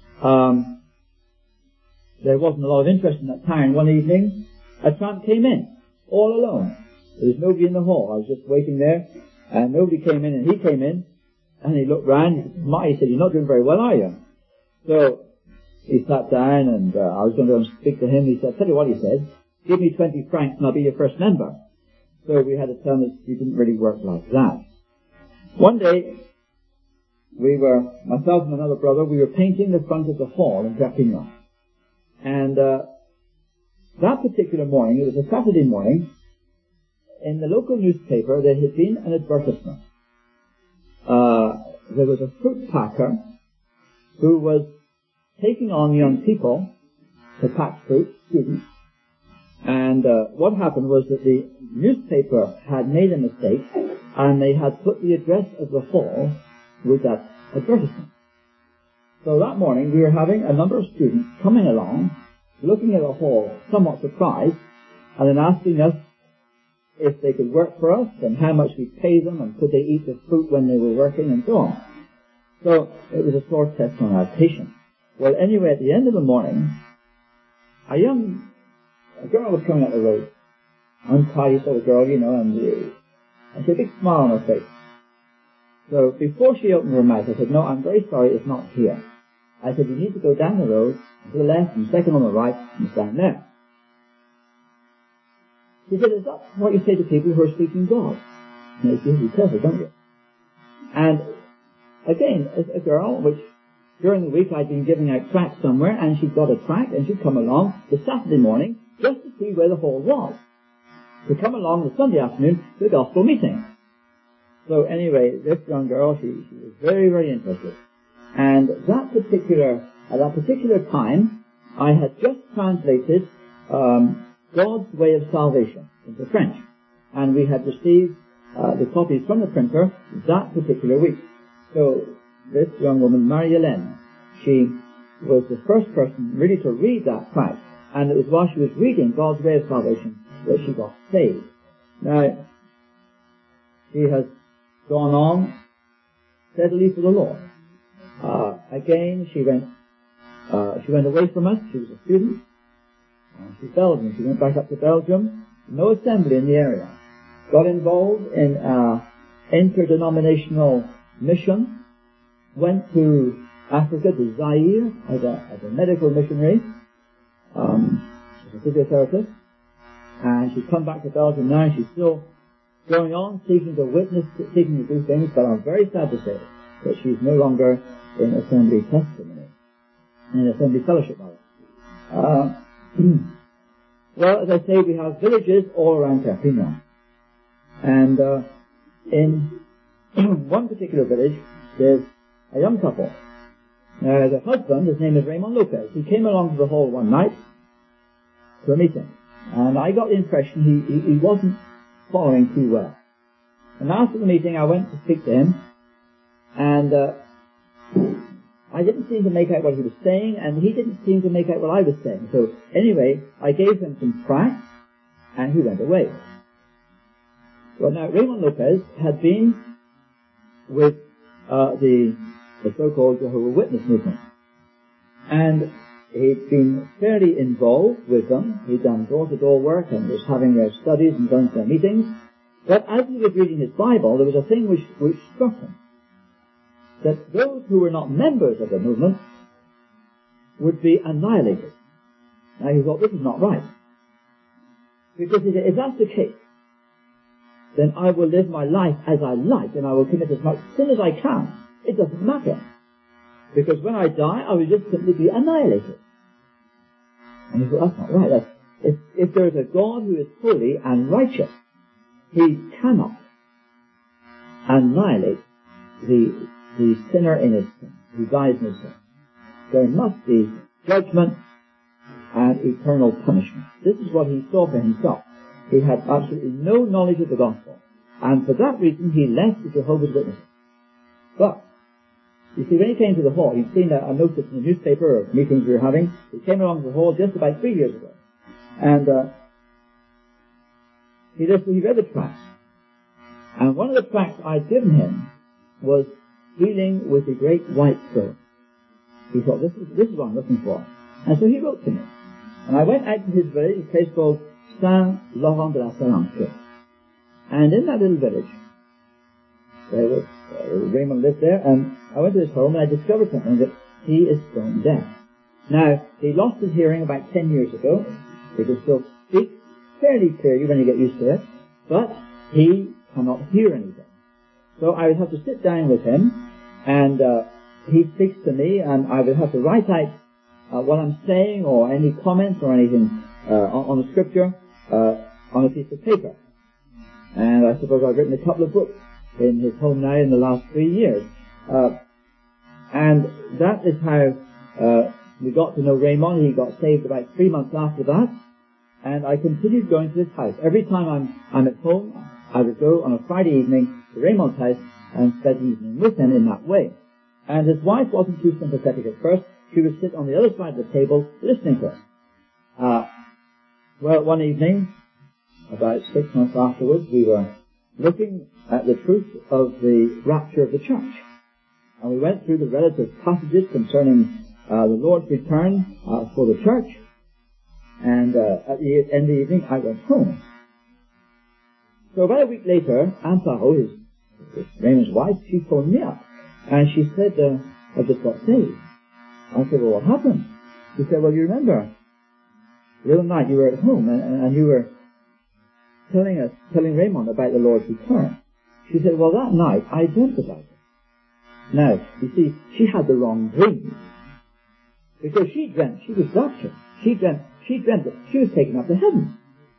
There wasn't a lot of interest in that town. One evening, a tramp came in, all alone. There was nobody in the hall. I was just waiting there, and nobody came in, and he came in, and he looked round, he said, "You're not doing very well, are you?" So, he sat down, and I was going to go and speak to him. He said, "Tell you what," he said, "give me 20 francs and I'll be your first member." So we had to tell him it didn't really work like that. One day, myself and another brother, we were painting the front of the hall in Perpignan. And that particular morning, it was a Saturday morning, in the local newspaper there had been an advertisement. There was a fruit packer who was taking on young people to pack fruit, students. And what happened was that the newspaper had made a mistake, and they had put the address of the hall with that advertisement. So that morning we were having a number of students coming along, looking at the hall, somewhat surprised, and then asking us if they could work for us, and how much we'd pay them, and could they eat the fruit when they were working, and so on. So it was a sore test on our patience. Well, anyway, at the end of the morning, a girl was coming up the road. Untidy sort of girl, and she had a big smile on her face. So before she opened her mouth, I said, "No, I'm very sorry, it's not here." I said, "You need to go down the road, to the left, and second on the right, and stand there." She said, "Is that what you say to people who are speaking God?" And you have to be careful, don't you? And again, a girl, which during the week I'd been giving out tracts somewhere, and she'd got a tract, and she'd come along the Saturday morning just to see where the hall was, to come along the Sunday afternoon to the gospel meeting. So anyway, this young girl, she was very, very interested. And at that particular time, I had just translated God's Way of Salvation into French. And we had received the copies from the printer that particular week. So this young woman, Marie-Hélène, she was the first person really to read that tract. And it was while she was reading God's Way of Salvation that she got saved. Now, she has gone on steadily for the Lord. Again, she went away from us. She was a student. She's Belgian. She went back up to Belgium. No assembly in the area. Got involved in interdenominational mission. Went to Africa, to Zaire, as a medical missionary. As a physiotherapist. And she's come back to Belgium now, and she's still going on, seeking to witness, seeking to do things, but I'm very sad to say that she's no longer in assembly testimony, in assembly fellowship, rather. Well, as I say, we have villages all around Perpignan. And in one particular village, there's a young couple. The husband, his name is Raymond Lopez. He came along to the hall one night to a meeting. And I got the impression he wasn't following too well. And after the meeting, I went to speak to him, and I didn't seem to make out what he was saying, and he didn't seem to make out what I was saying. So anyway, I gave him some tracts, and he went away. Well, now, Raymond Lopez had been with the so-called Jehovah's Witness movement, and he'd been fairly involved with them. He'd done door-to-door work and was having their studies and going to their meetings. But as he was reading his Bible, there was a thing which struck him. That those who were not members of the movement would be annihilated. Now he thought, this is not right. Because if that's the case, then I will live my life as I like, and I will commit as much sin as I can. It doesn't matter. Because when I die, I will just simply be annihilated. And he thought, that's not right. If there is a God who is holy and righteous, he cannot annihilate the sinner in his sin, who dies in his sin. There must be judgment and eternal punishment. This is what he saw for himself. He had absolutely no knowledge of the gospel. And for that reason, he left the Jehovah's Witnesses. But you see, when he came to the hall, you've seen a notice in the newspaper of meetings we were having. He came along to the hall just about 3 years ago. And he read the tracts. And one of the tracts I'd given him was Healing with the Great White Throne. He thought, this is what I'm looking for. And so he wrote to me. And I went out to his village, a place called Saint-Laurent de la Salanque. And in that little village, Raymond lived there, and I went to his home and I discovered something, that he is stone deaf. Now, he lost his hearing about 10 years ago. He can still speak fairly clearly when you get used to it, but he cannot hear anything. So I would have to sit down with him, and he speaks to me, and I would have to write out what I'm saying, or any comments or anything on the scripture on a piece of paper. And I suppose I've written a couple of books in his home now in the last 3 years. And that is how we got to know Raymond. He got saved about 3 months after that. And I continued going to his house. Every time I'm at home, I would go on a Friday evening to Raymond's house and spend the evening with him in that way. And his wife wasn't too sympathetic at first. She would sit on the other side of the table listening to us. Well, one evening, about 6 months afterwards, we were looking at the truth of the rapture of the church. And we went through the relative passages concerning the Lord's return for the church. And at the end of the evening, I went home. So about a week later, Anne Farrow, his Raymond's wife, she phoned me up. And she said, I just got saved. I said, well, what happened? She said, well, you remember, the other night you were at home and you were telling Raymond about the Lord's return. She said, well, that night I dreamt about it. Now, you see, she had the wrong dream. Because she dreamt she was raptured. She dreamt that she was taken up to heaven.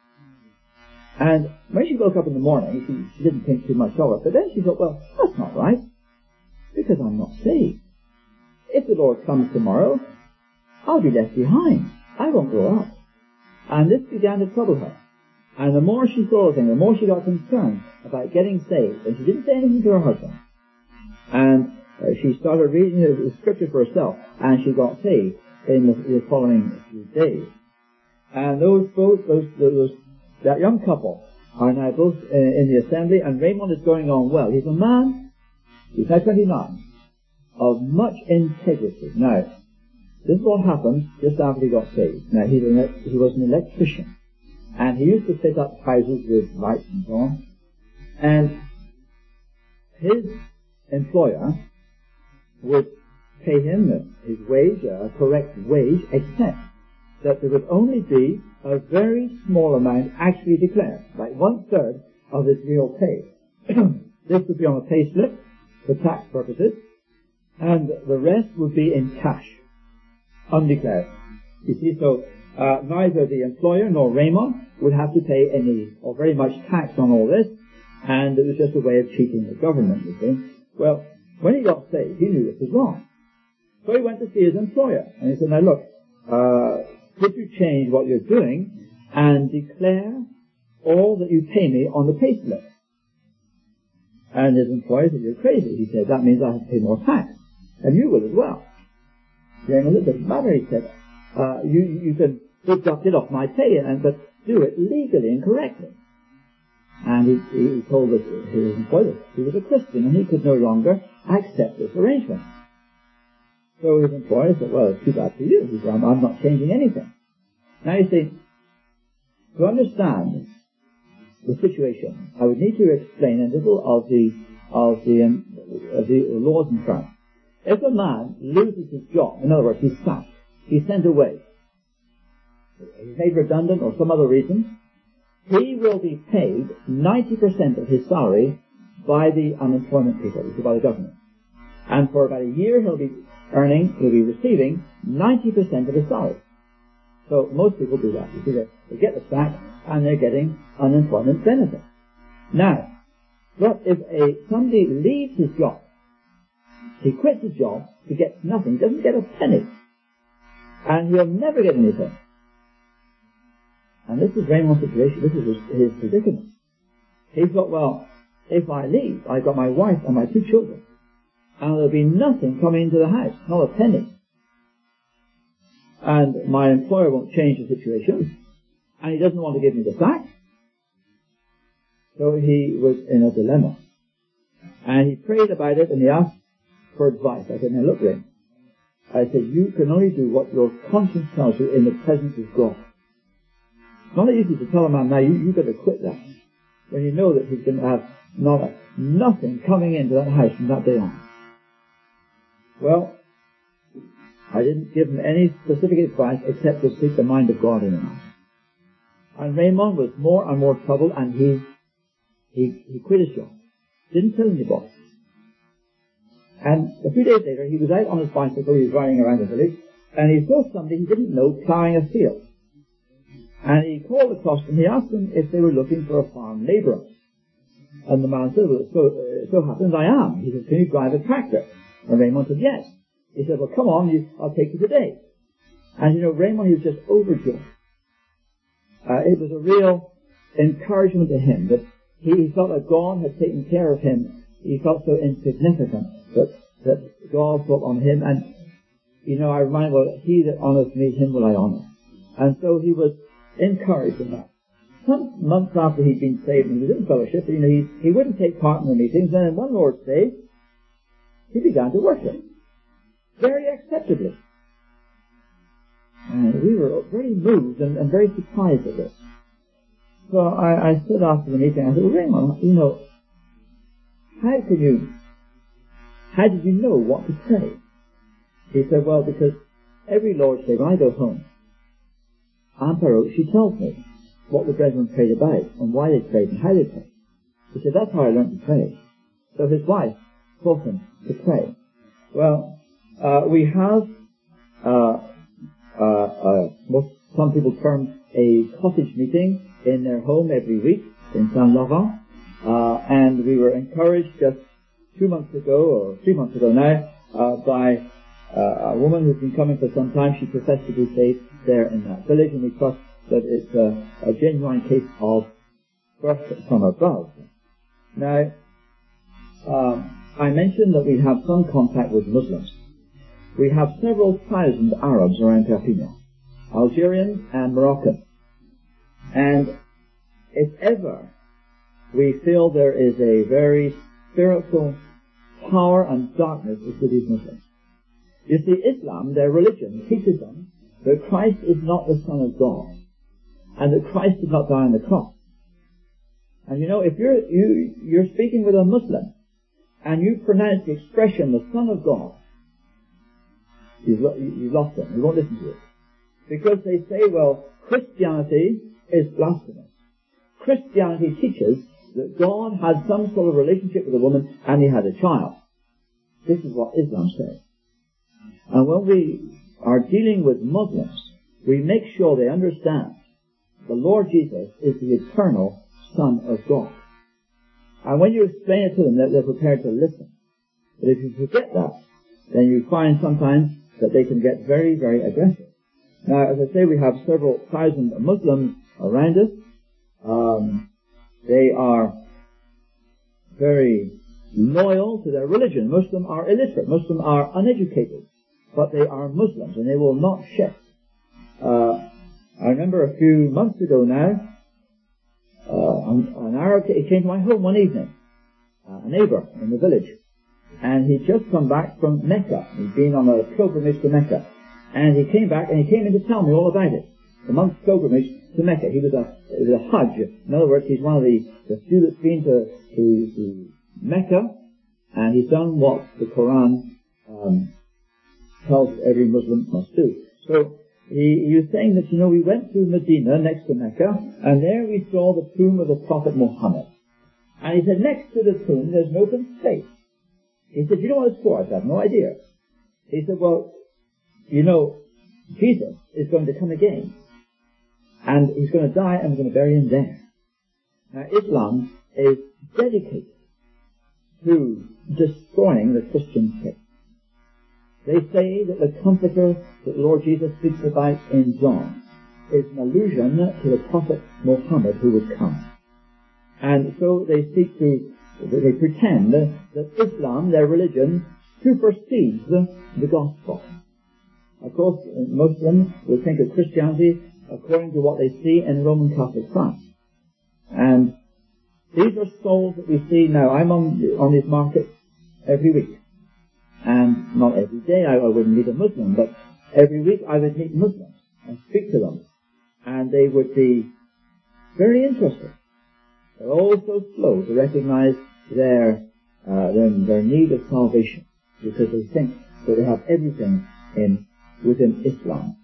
And when she woke up in the morning, she didn't think too much of it. But then she thought, well, that's not right. Because I'm not saved. If the Lord comes tomorrow, I'll be left behind. I won't grow up. And this began to trouble her. And the more she saw the thing, the more she got concerned about getting saved. And she didn't say anything to her husband. And she started reading the scripture for herself. And she got saved in the following few days. And that young couple are now both in the assembly. And Raymond is going on well. He's a man, he's now 29, of much integrity. Now, this is what happened just after he got saved. Now, he was an electrician. And he used to fit up houses with lights and so on. And his employer would pay him his wage, a correct wage, except that there would only be a very small amount actually declared, like 1/3 of his real pay. This would be on a pay slip for tax purposes, and the rest would be in cash, undeclared. You see, so neither the employer nor Raymond would have to pay any or very much tax on all this, and it was just a way of cheating the government, you see. Well, when he got saved, he knew this was wrong. So he went to see his employer, and he said, now look, could you change what you're doing and declare all that you pay me on the pay slip? And his employer said, you're crazy. He said, that means I have to pay more tax. And you will as well. Raymond, it doesn't matter, he said. You can deduct it off my pay, but do it legally and correctly. And he told his employer he was a Christian and he could no longer accept this arrangement. So his employer said, well, it's too bad for you. He said, I'm not changing anything. Now you see, to understand the situation, I would need to explain a little of the laws in France. If a man loses his job, in other words, he's sacked, he's sent away, he's made redundant or some other reason, he will be paid 90% of his salary by the unemployment people, by the government. And for about a year he'll be receiving 90% of his salary. So most people do that. You see, they get the sack and they're getting unemployment benefits. Now, but if somebody leaves his job, he quits his job, he gets nothing, he doesn't get a penny, and he'll never get anything. And this is Raymond's situation, this is his predicament. He thought, well, if I leave, I've got my wife and my 2 children, and there'll be nothing coming into the house, not a penny. And my employer won't change the situation, and he doesn't want to give me the sack. So he was in a dilemma. And he prayed about it and he asked for advice. I said, now look, Ray. I said, you can only do what your conscience tells you in the presence of God. It's not easy to tell a man, now you better quit that, when you know that he's going to have nothing coming into that house from that day on. Well, I didn't give him any specific advice except to seek the mind of God in the matter. And Raymond was more and more troubled, and he quit his job. Didn't tell anybody. And a few days later, he was out on his bicycle, he was riding around the village, and he saw somebody he didn't know ploughing a field. And he called across them, he asked them if they were looking for a farm labourer. And the man said, well, so happens I am. He said, can you drive a tractor? And Raymond said, yes. He said, well, come on, I'll take you today. And Raymond, he was just overjoyed. It was a real encouragement to him that he felt that God had taken care of him. He felt so insignificant that God thought on him. And, I remind, well, he that honours me, him will I honour. And so he was encouraged in that. Some months after he'd been saved and he was in fellowship, he wouldn't take part in the meetings. And in one Lord's Day, he began to worship very acceptably. And we were very moved and very surprised at this. So I said after the meeting, I said, well, Raymond, how did you know what to pray? He said, well, because every Lord's Day when I go home, Aunt Perot, she tells me what the brethren prayed about and why they prayed and how they prayed. He said, that's how I learned to pray. So his wife taught him to pray. Well, we have what some people term a cottage meeting in their home every week in Saint Laurent. And we were encouraged just 2 months ago, or 3 months ago now, by a woman who's been coming for some time. She professed to be saved there in that village, and we trust that it's a genuine case of birth from above. Now, I mentioned that we have some contact with Muslims. We have several thousand Arabs around Perpignan, Algerians and Moroccans. And if ever we feel there is a very spiritual power and darkness, it's with these Muslims. You see, Islam, their religion, teaches them that Christ is not the Son of God, and that Christ did not die on the cross. And if you're speaking with a Muslim, and you pronounce the expression, the Son of God, you've lost them. You won't listen to it. Because they say, well, Christianity is blasphemous. Christianity teaches that God had some sort of relationship with a woman and he had a child. This is what Islam says. And when we are dealing with Muslims, we make sure they understand the Lord Jesus is the eternal Son of God. And when you explain it to them, they're prepared to listen. But if you forget that, then you find sometimes that they can get very, very aggressive. Now, as I say, we have several thousand Muslims around us. They are very loyal to their religion. Muslims are illiterate. Muslims are uneducated. But they are Muslims, and they will not shift. I remember a few months ago now, an Arab came to my home one evening, a neighbour in the village, and he'd just come back from Mecca. He'd been on a pilgrimage to Mecca, and he came back and he came in to tell me all about it. The month's pilgrimage to Mecca. It was a Hajj. In other words, he's one of the few that's been to Mecca, and he's done what the Quran tells every Muslim must do. So he was saying that, we went to Medina next to Mecca, and there we saw the tomb of the Prophet Muhammad. And he said, next to the tomb there's an open space. He said, you know what it's for? I said, I have no idea. He said, well, Jesus is going to come again. And he's going to die and we're going to bury him there. Now, Islam is dedicated to destroying the Christian faith. They say that the Comforter that Lord Jesus speaks about in John is an allusion to the Prophet Muhammad who would come. And so they pretend that Islam, their religion, supersedes the gospel. Of course, Muslims will think of Christianity according to what they see in Roman Catholic France. And These are souls that we see now. I'm on these markets every week. And not every day I wouldn't meet a Muslim, but every week I would meet Muslims and speak to them. And they would be very interested. They're all so slow to recognize their need of salvation, because they think that they have everything within Islam.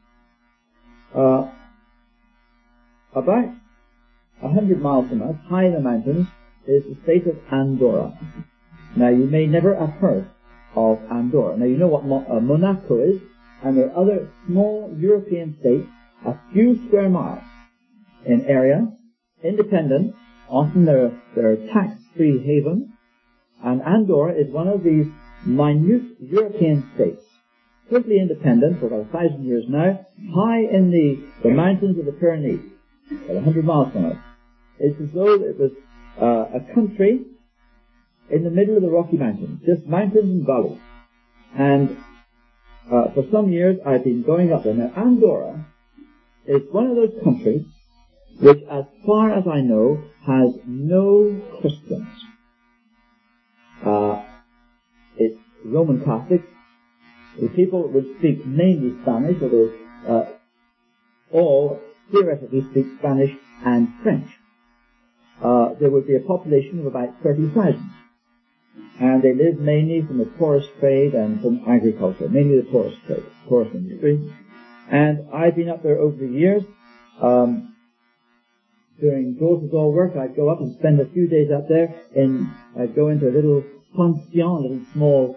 About 100 miles from us, high in the mountains, is the state of Andorra. Now, you may never have heard of Andorra. Now, you know what Monaco is, and there are other small European states, a few square miles in area, independent. Often they're tax-free havens, and Andorra is one of these minute European states, totally independent for about 1,000 years now, high in the mountains of the Pyrenees, about 100 miles from us. It's as though it was a country in the middle of the Rocky Mountains, just mountains and valleys. And for some years I've been going up there. Now, Andorra is one of those countries which, as far as I know, has no Christians. It's Roman Catholic. The people would speak mainly Spanish, although all theoretically speak Spanish and French. There would be a population of about 30,000. And they live mainly from the tourist trade and from agriculture, mainly the tourist trade, tourist industry. And I've been up there over the years. Doing door-to-door work, I'd go up and spend a few days up there, I'd go into a little pension, a little small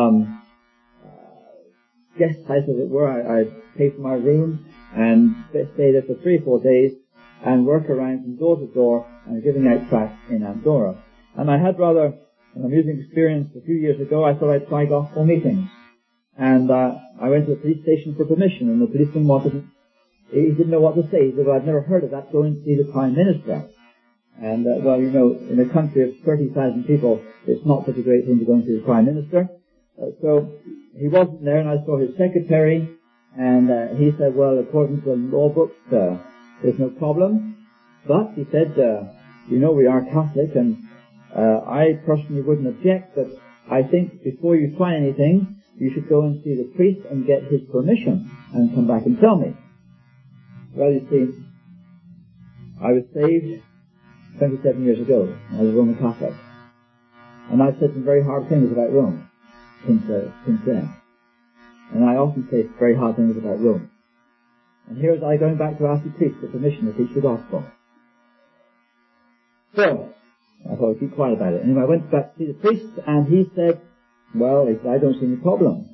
guest house, as it were. I'd pay for my room and stay there for 3 or 4 days and work around from door to door and giving out tracts in Andorra. And I had rather an amusing experience a few years ago. I thought I'd try gospel meetings. And I went to the police station for permission, and the policeman he didn't know what to say. He said, well, I've never heard of that. Go and see the Prime Minister. And, well, you know, in a country of 30,000 people, it's not such a great thing to go and see the Prime Minister. So he wasn't there, and I saw his secretary, and he said, well, according to the law books, there's no problem. But, he said, you know, we are Catholic, and I personally wouldn't object, but I think before you try anything, you should go and see the priest and get his permission and come back and tell me. Well, you see, I was saved 27 years ago. I was a Roman Catholic. And I've said some very hard things about Rome since then. And I often say very hard things about Rome. And here is I going back to ask the priest for permission to teach the gospel. So, I thought I'd keep quiet about it. Anyway, I went back to see the priest, and he said, well, I don't see any problem.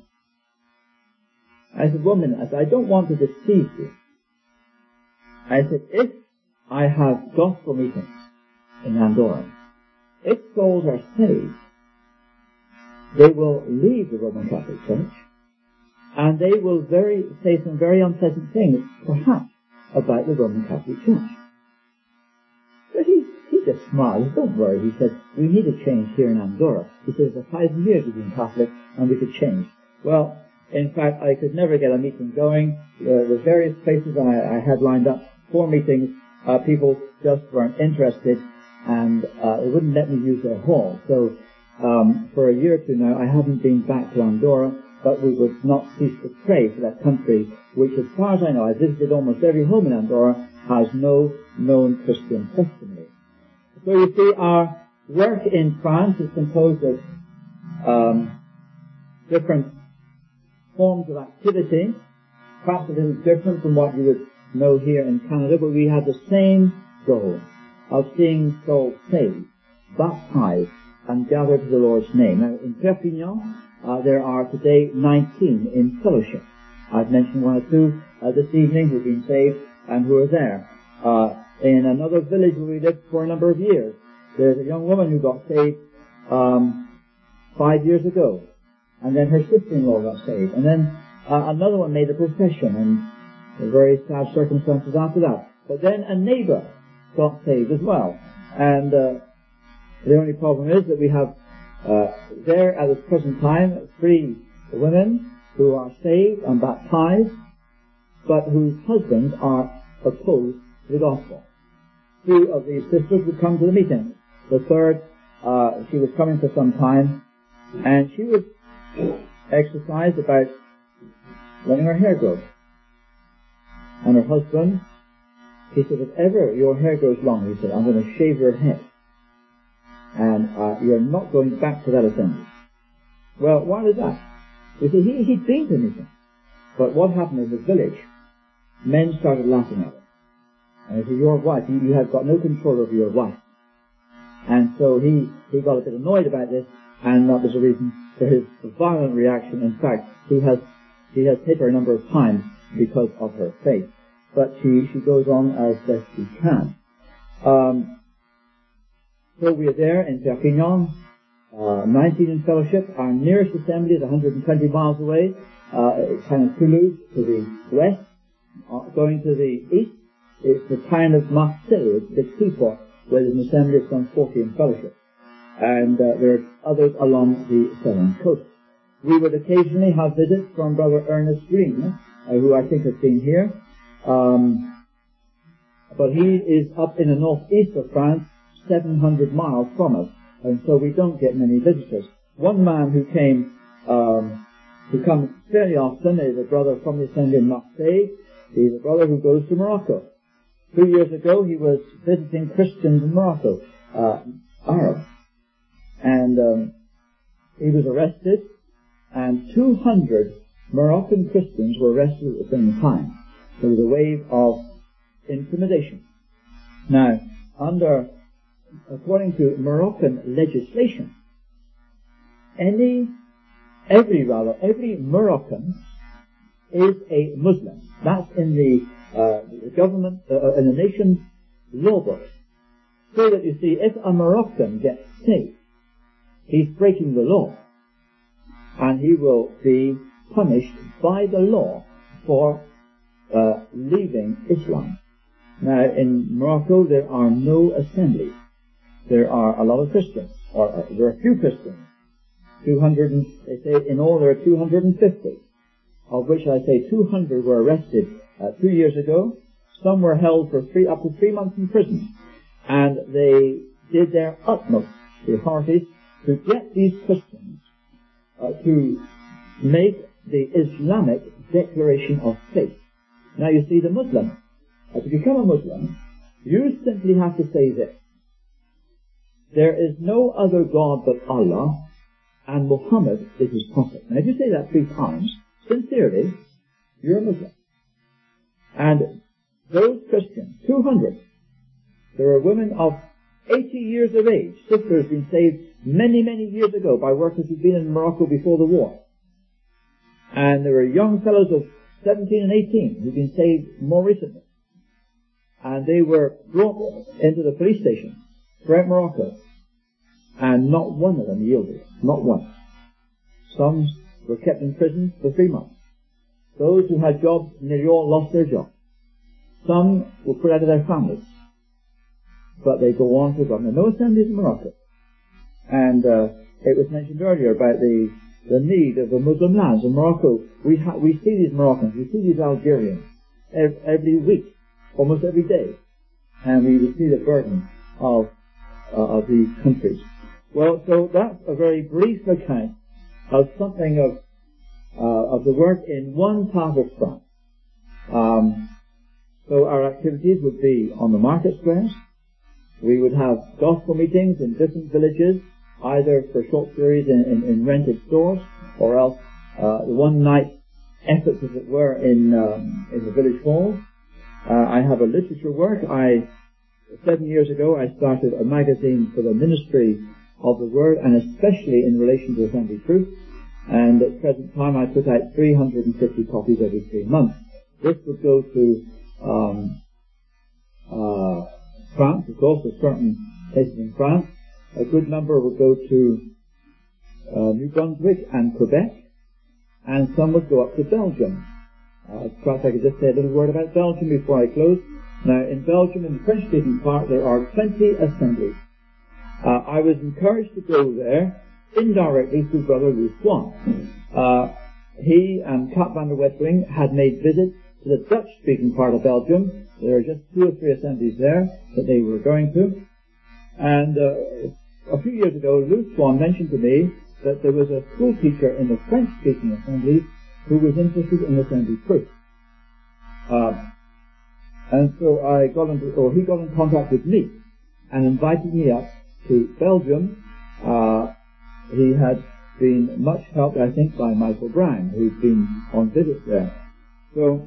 I said, 1 minute. I said, I don't want to deceive you. I said, if I have gospel meetings in Andorra, if souls are saved, they will leave the Roman Catholic Church, and they will say some very unpleasant things, perhaps, about the Roman Catholic Church. But he just smiled. He said, don't worry. He said, we need a change here in Andorra. He said, for 1,000 years we've been Catholic, and we could change. Well, in fact, I could never get a meeting going. The various places I had lined up for meetings, people just weren't interested, and they wouldn't let me use their hall. So for a year or two now, I haven't been back to Andorra, but we would not cease to pray for that country, which, as far as I know, I visited almost every home in Andorra, has no known Christian testimony. So you see, our work in France is composed of different forms of activity, perhaps a little different from what you would know here in Canada, but we have the same goal of seeing souls saved, baptized, and gathered to the Lord's name. Now, in Perpignan, there are today 19 in fellowship. I've mentioned 1 or 2 this evening who've been saved and who are there. In another village where we lived for a number of years, there's a young woman who got saved 5 years ago, and then her sister-in-law got saved, and then another one made a profession, and very sad circumstances after that. But then a neighbour got saved as well, and the only problem is that we have there at this present time 3 women who are saved and baptized, but whose husbands are opposed to the gospel. 2 of these sisters would come to the meetings. The third, she was coming for some time, and she was exercised about letting her hair grow. And her husband, he said, if ever your hair grows long, he said, I'm going to shave your head. And you're not going back to that assembly. Well, why was that? You see, he'd been to meetings. But what happened in the village, men started laughing at him. And he said, your wife, you have got no control over your wife. And so he got a bit annoyed about this, and that was the reason for his violent reaction. In fact, he has hit her a number of times because of her faith. But she goes on as best she can. So we are there in Perpignan, 19 in fellowship. Our nearest assembly is 120 miles away, kind of Toulouse to the west. Going to the east, it's the town of Marseille, the seaport, where there's an assembly of some 40 in fellowship. And there are others along the southern coast. We would occasionally have visits from Brother Ernest Green, who I think has been here. But he is up in the northeast of France, 700 miles from us, and so we don't get many visitors. One man who comes fairly often is a brother from the assembly in Marseille. He's a brother who goes to Morocco. 2 years ago he was visiting Christians in Morocco, Arabs, and he was arrested, and 200 Moroccan Christians were arrested at the same time. There was a wave of intimidation. Now, according to Moroccan legislation, every Moroccan is a Muslim. That's in the government, in the nation's law book. So that you see, if a Moroccan gets saved, he's breaking the law, and he will be punished by the law for leaving Islam. Now, in Morocco, there are no assemblies. There are a lot of Christians, or there are a few Christians. They say in all there are 250, of which I say 200 were arrested 2 years ago. Some were held for up to 3 months in prison, and they did their utmost, the authorities, to get these Christians to make the Islamic declaration of faith. Now you see, the Muslim, to become a Muslim, you simply have to say this: there is no other God but Allah, and Muhammad is his prophet. Now if you say that 3 times, sincerely, you're a Muslim. And those Christians, 200, there are women of 80 years of age, sisters being saved many, many years ago by workers who'd been in Morocco before the war. And there were young fellows of 17 and 18 who'd been saved more recently. And they were brought into the police station throughout Morocco, and not one of them yielded. Not one. Some were kept in prison for 3 months. Those who had jobs nearly all lost their jobs. Some were put out of their families. But they go on to God. Now, no assemblies in Morocco. And it was mentioned earlier about the need of the Muslim lands in Morocco. We see these Moroccans, we see these Algerians every week, almost every day, and we see the burden of these countries. Well, so that's a very brief account of something of the work in one part of France. So our activities would be on the market squares. We would have gospel meetings in different villages, either for short periods in rented stores, or else the one-night efforts, as it were, in the village hall. I have a literature work. 7 years ago, I started a magazine for the ministry of the Word, and especially in relation to Assembly Truth. And at the present time, I put out 350 copies every 3 months. This would go to France, of course. There's certain places in France. A good number would go to New Brunswick and Quebec, and some would go up to Belgium. Perhaps I could just say a little word about Belgium before I close. Now, in Belgium, in the French-speaking part, there are 20 assemblies. I was encouraged to go there indirectly through Brother Ruth Swan. He and Kat van der Wetling had made visits to the Dutch-speaking part of Belgium. There are just 2 or 3 assemblies there that they were going to. And a few years ago, Luke Swan mentioned to me that there was a school teacher in the French-speaking assembly who was interested in assembly truth. And so he got in contact with me and invited me up to Belgium. He had been much helped, I think, by Michael Brown, who'd been on visit there. So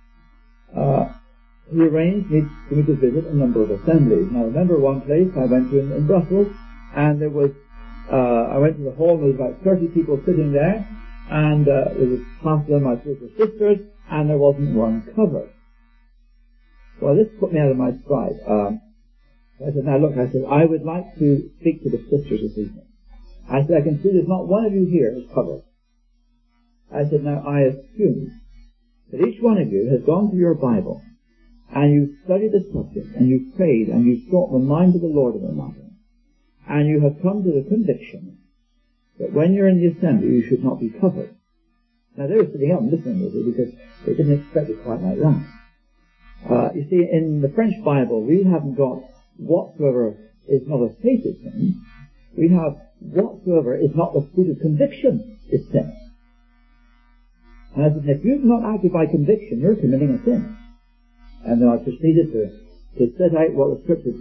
he arranged for me to visit a number of assemblies. And I remember one place I went to in Brussels, and there was I went to the hall, and there was about 30 people sitting there, and there was half of them I suppose were sisters, and there wasn't one covered. Well, this put me out of my stride. I said, now look, I would like to speak to the sisters this evening. I said, I can see there's not one of you here is covered. I said, now I assume that each one of you has gone to your Bible, and you've studied the subject, and you've prayed, and you've sought the mind of the Lord in the matter, and you have come to the conviction that when you're in the assembly you should not be covered. Now they were sitting up and listening with you because they didn't expect it quite like that. You see, in the French Bible, we haven't got whatsoever is not a stated sin. We have whatsoever is not the fruit of conviction is sin. And I said, if you've not acted by conviction, you're committing a sin. And then I proceeded to set out what the scripture.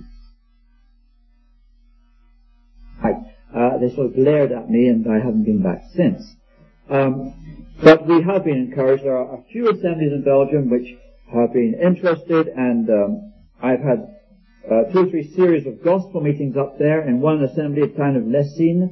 They sort of glared at me, and I haven't been back since. But we have been encouraged. There are a few assemblies in Belgium which have been interested, and I've had 2 or 3 series of gospel meetings up there. In one assembly at the town of Lessines,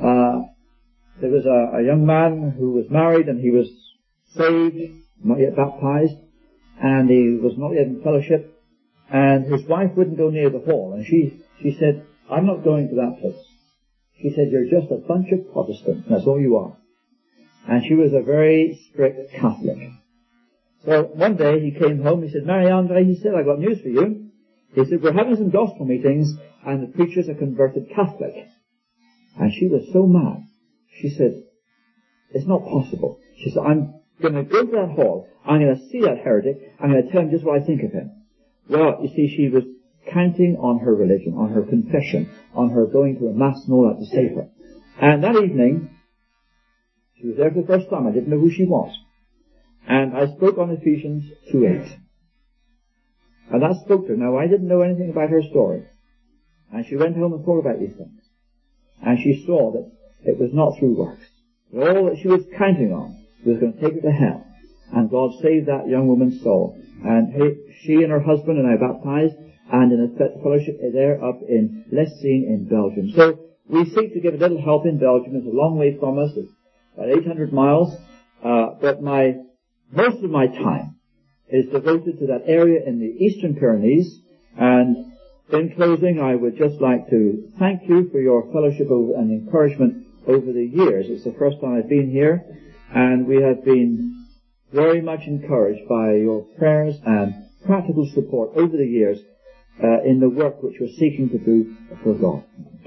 there was a young man who was married, and he was saved, not yet baptized, and he was not yet in fellowship, and his wife wouldn't go near the hall, and she said, I'm not going to that place. She said, you're just a bunch of Protestants, that's all you are. And she was a very strict Catholic. So one day he came home, he said, Marie-Andre, he said, I've got news for you. He said, we're having some gospel meetings, and the preachers are converted Catholic. And she was so mad. She said, it's not possible. She said, I'm going to go to that hall, I'm going to see that heretic, I'm going to tell him just what I think of him. Well, you see, she was counting on her religion, on her confession, on her going to a mass and all that to save her. And that evening, she was there for the first time. I didn't know who she was. And I spoke on Ephesians 2:8. And that spoke to her. Now, I didn't know anything about her story. And she went home and thought about these things. And she saw that it was not through works. That all that she was counting on was going to take her to hell. And God saved that young woman's soul. And she and her husband are now baptized, and in a fellowship there up in Lessines in Belgium. So we seek to give a little help in Belgium. It's a long way from us. It's about 800 miles. But most of my time is devoted to that area in the Eastern Pyrenees. And in closing, I would just like to thank you for your fellowship and encouragement over the years. It's the first time I've been here, and we have been very much encouraged by your prayers and practical support over the years in the work which we're seeking to do for God.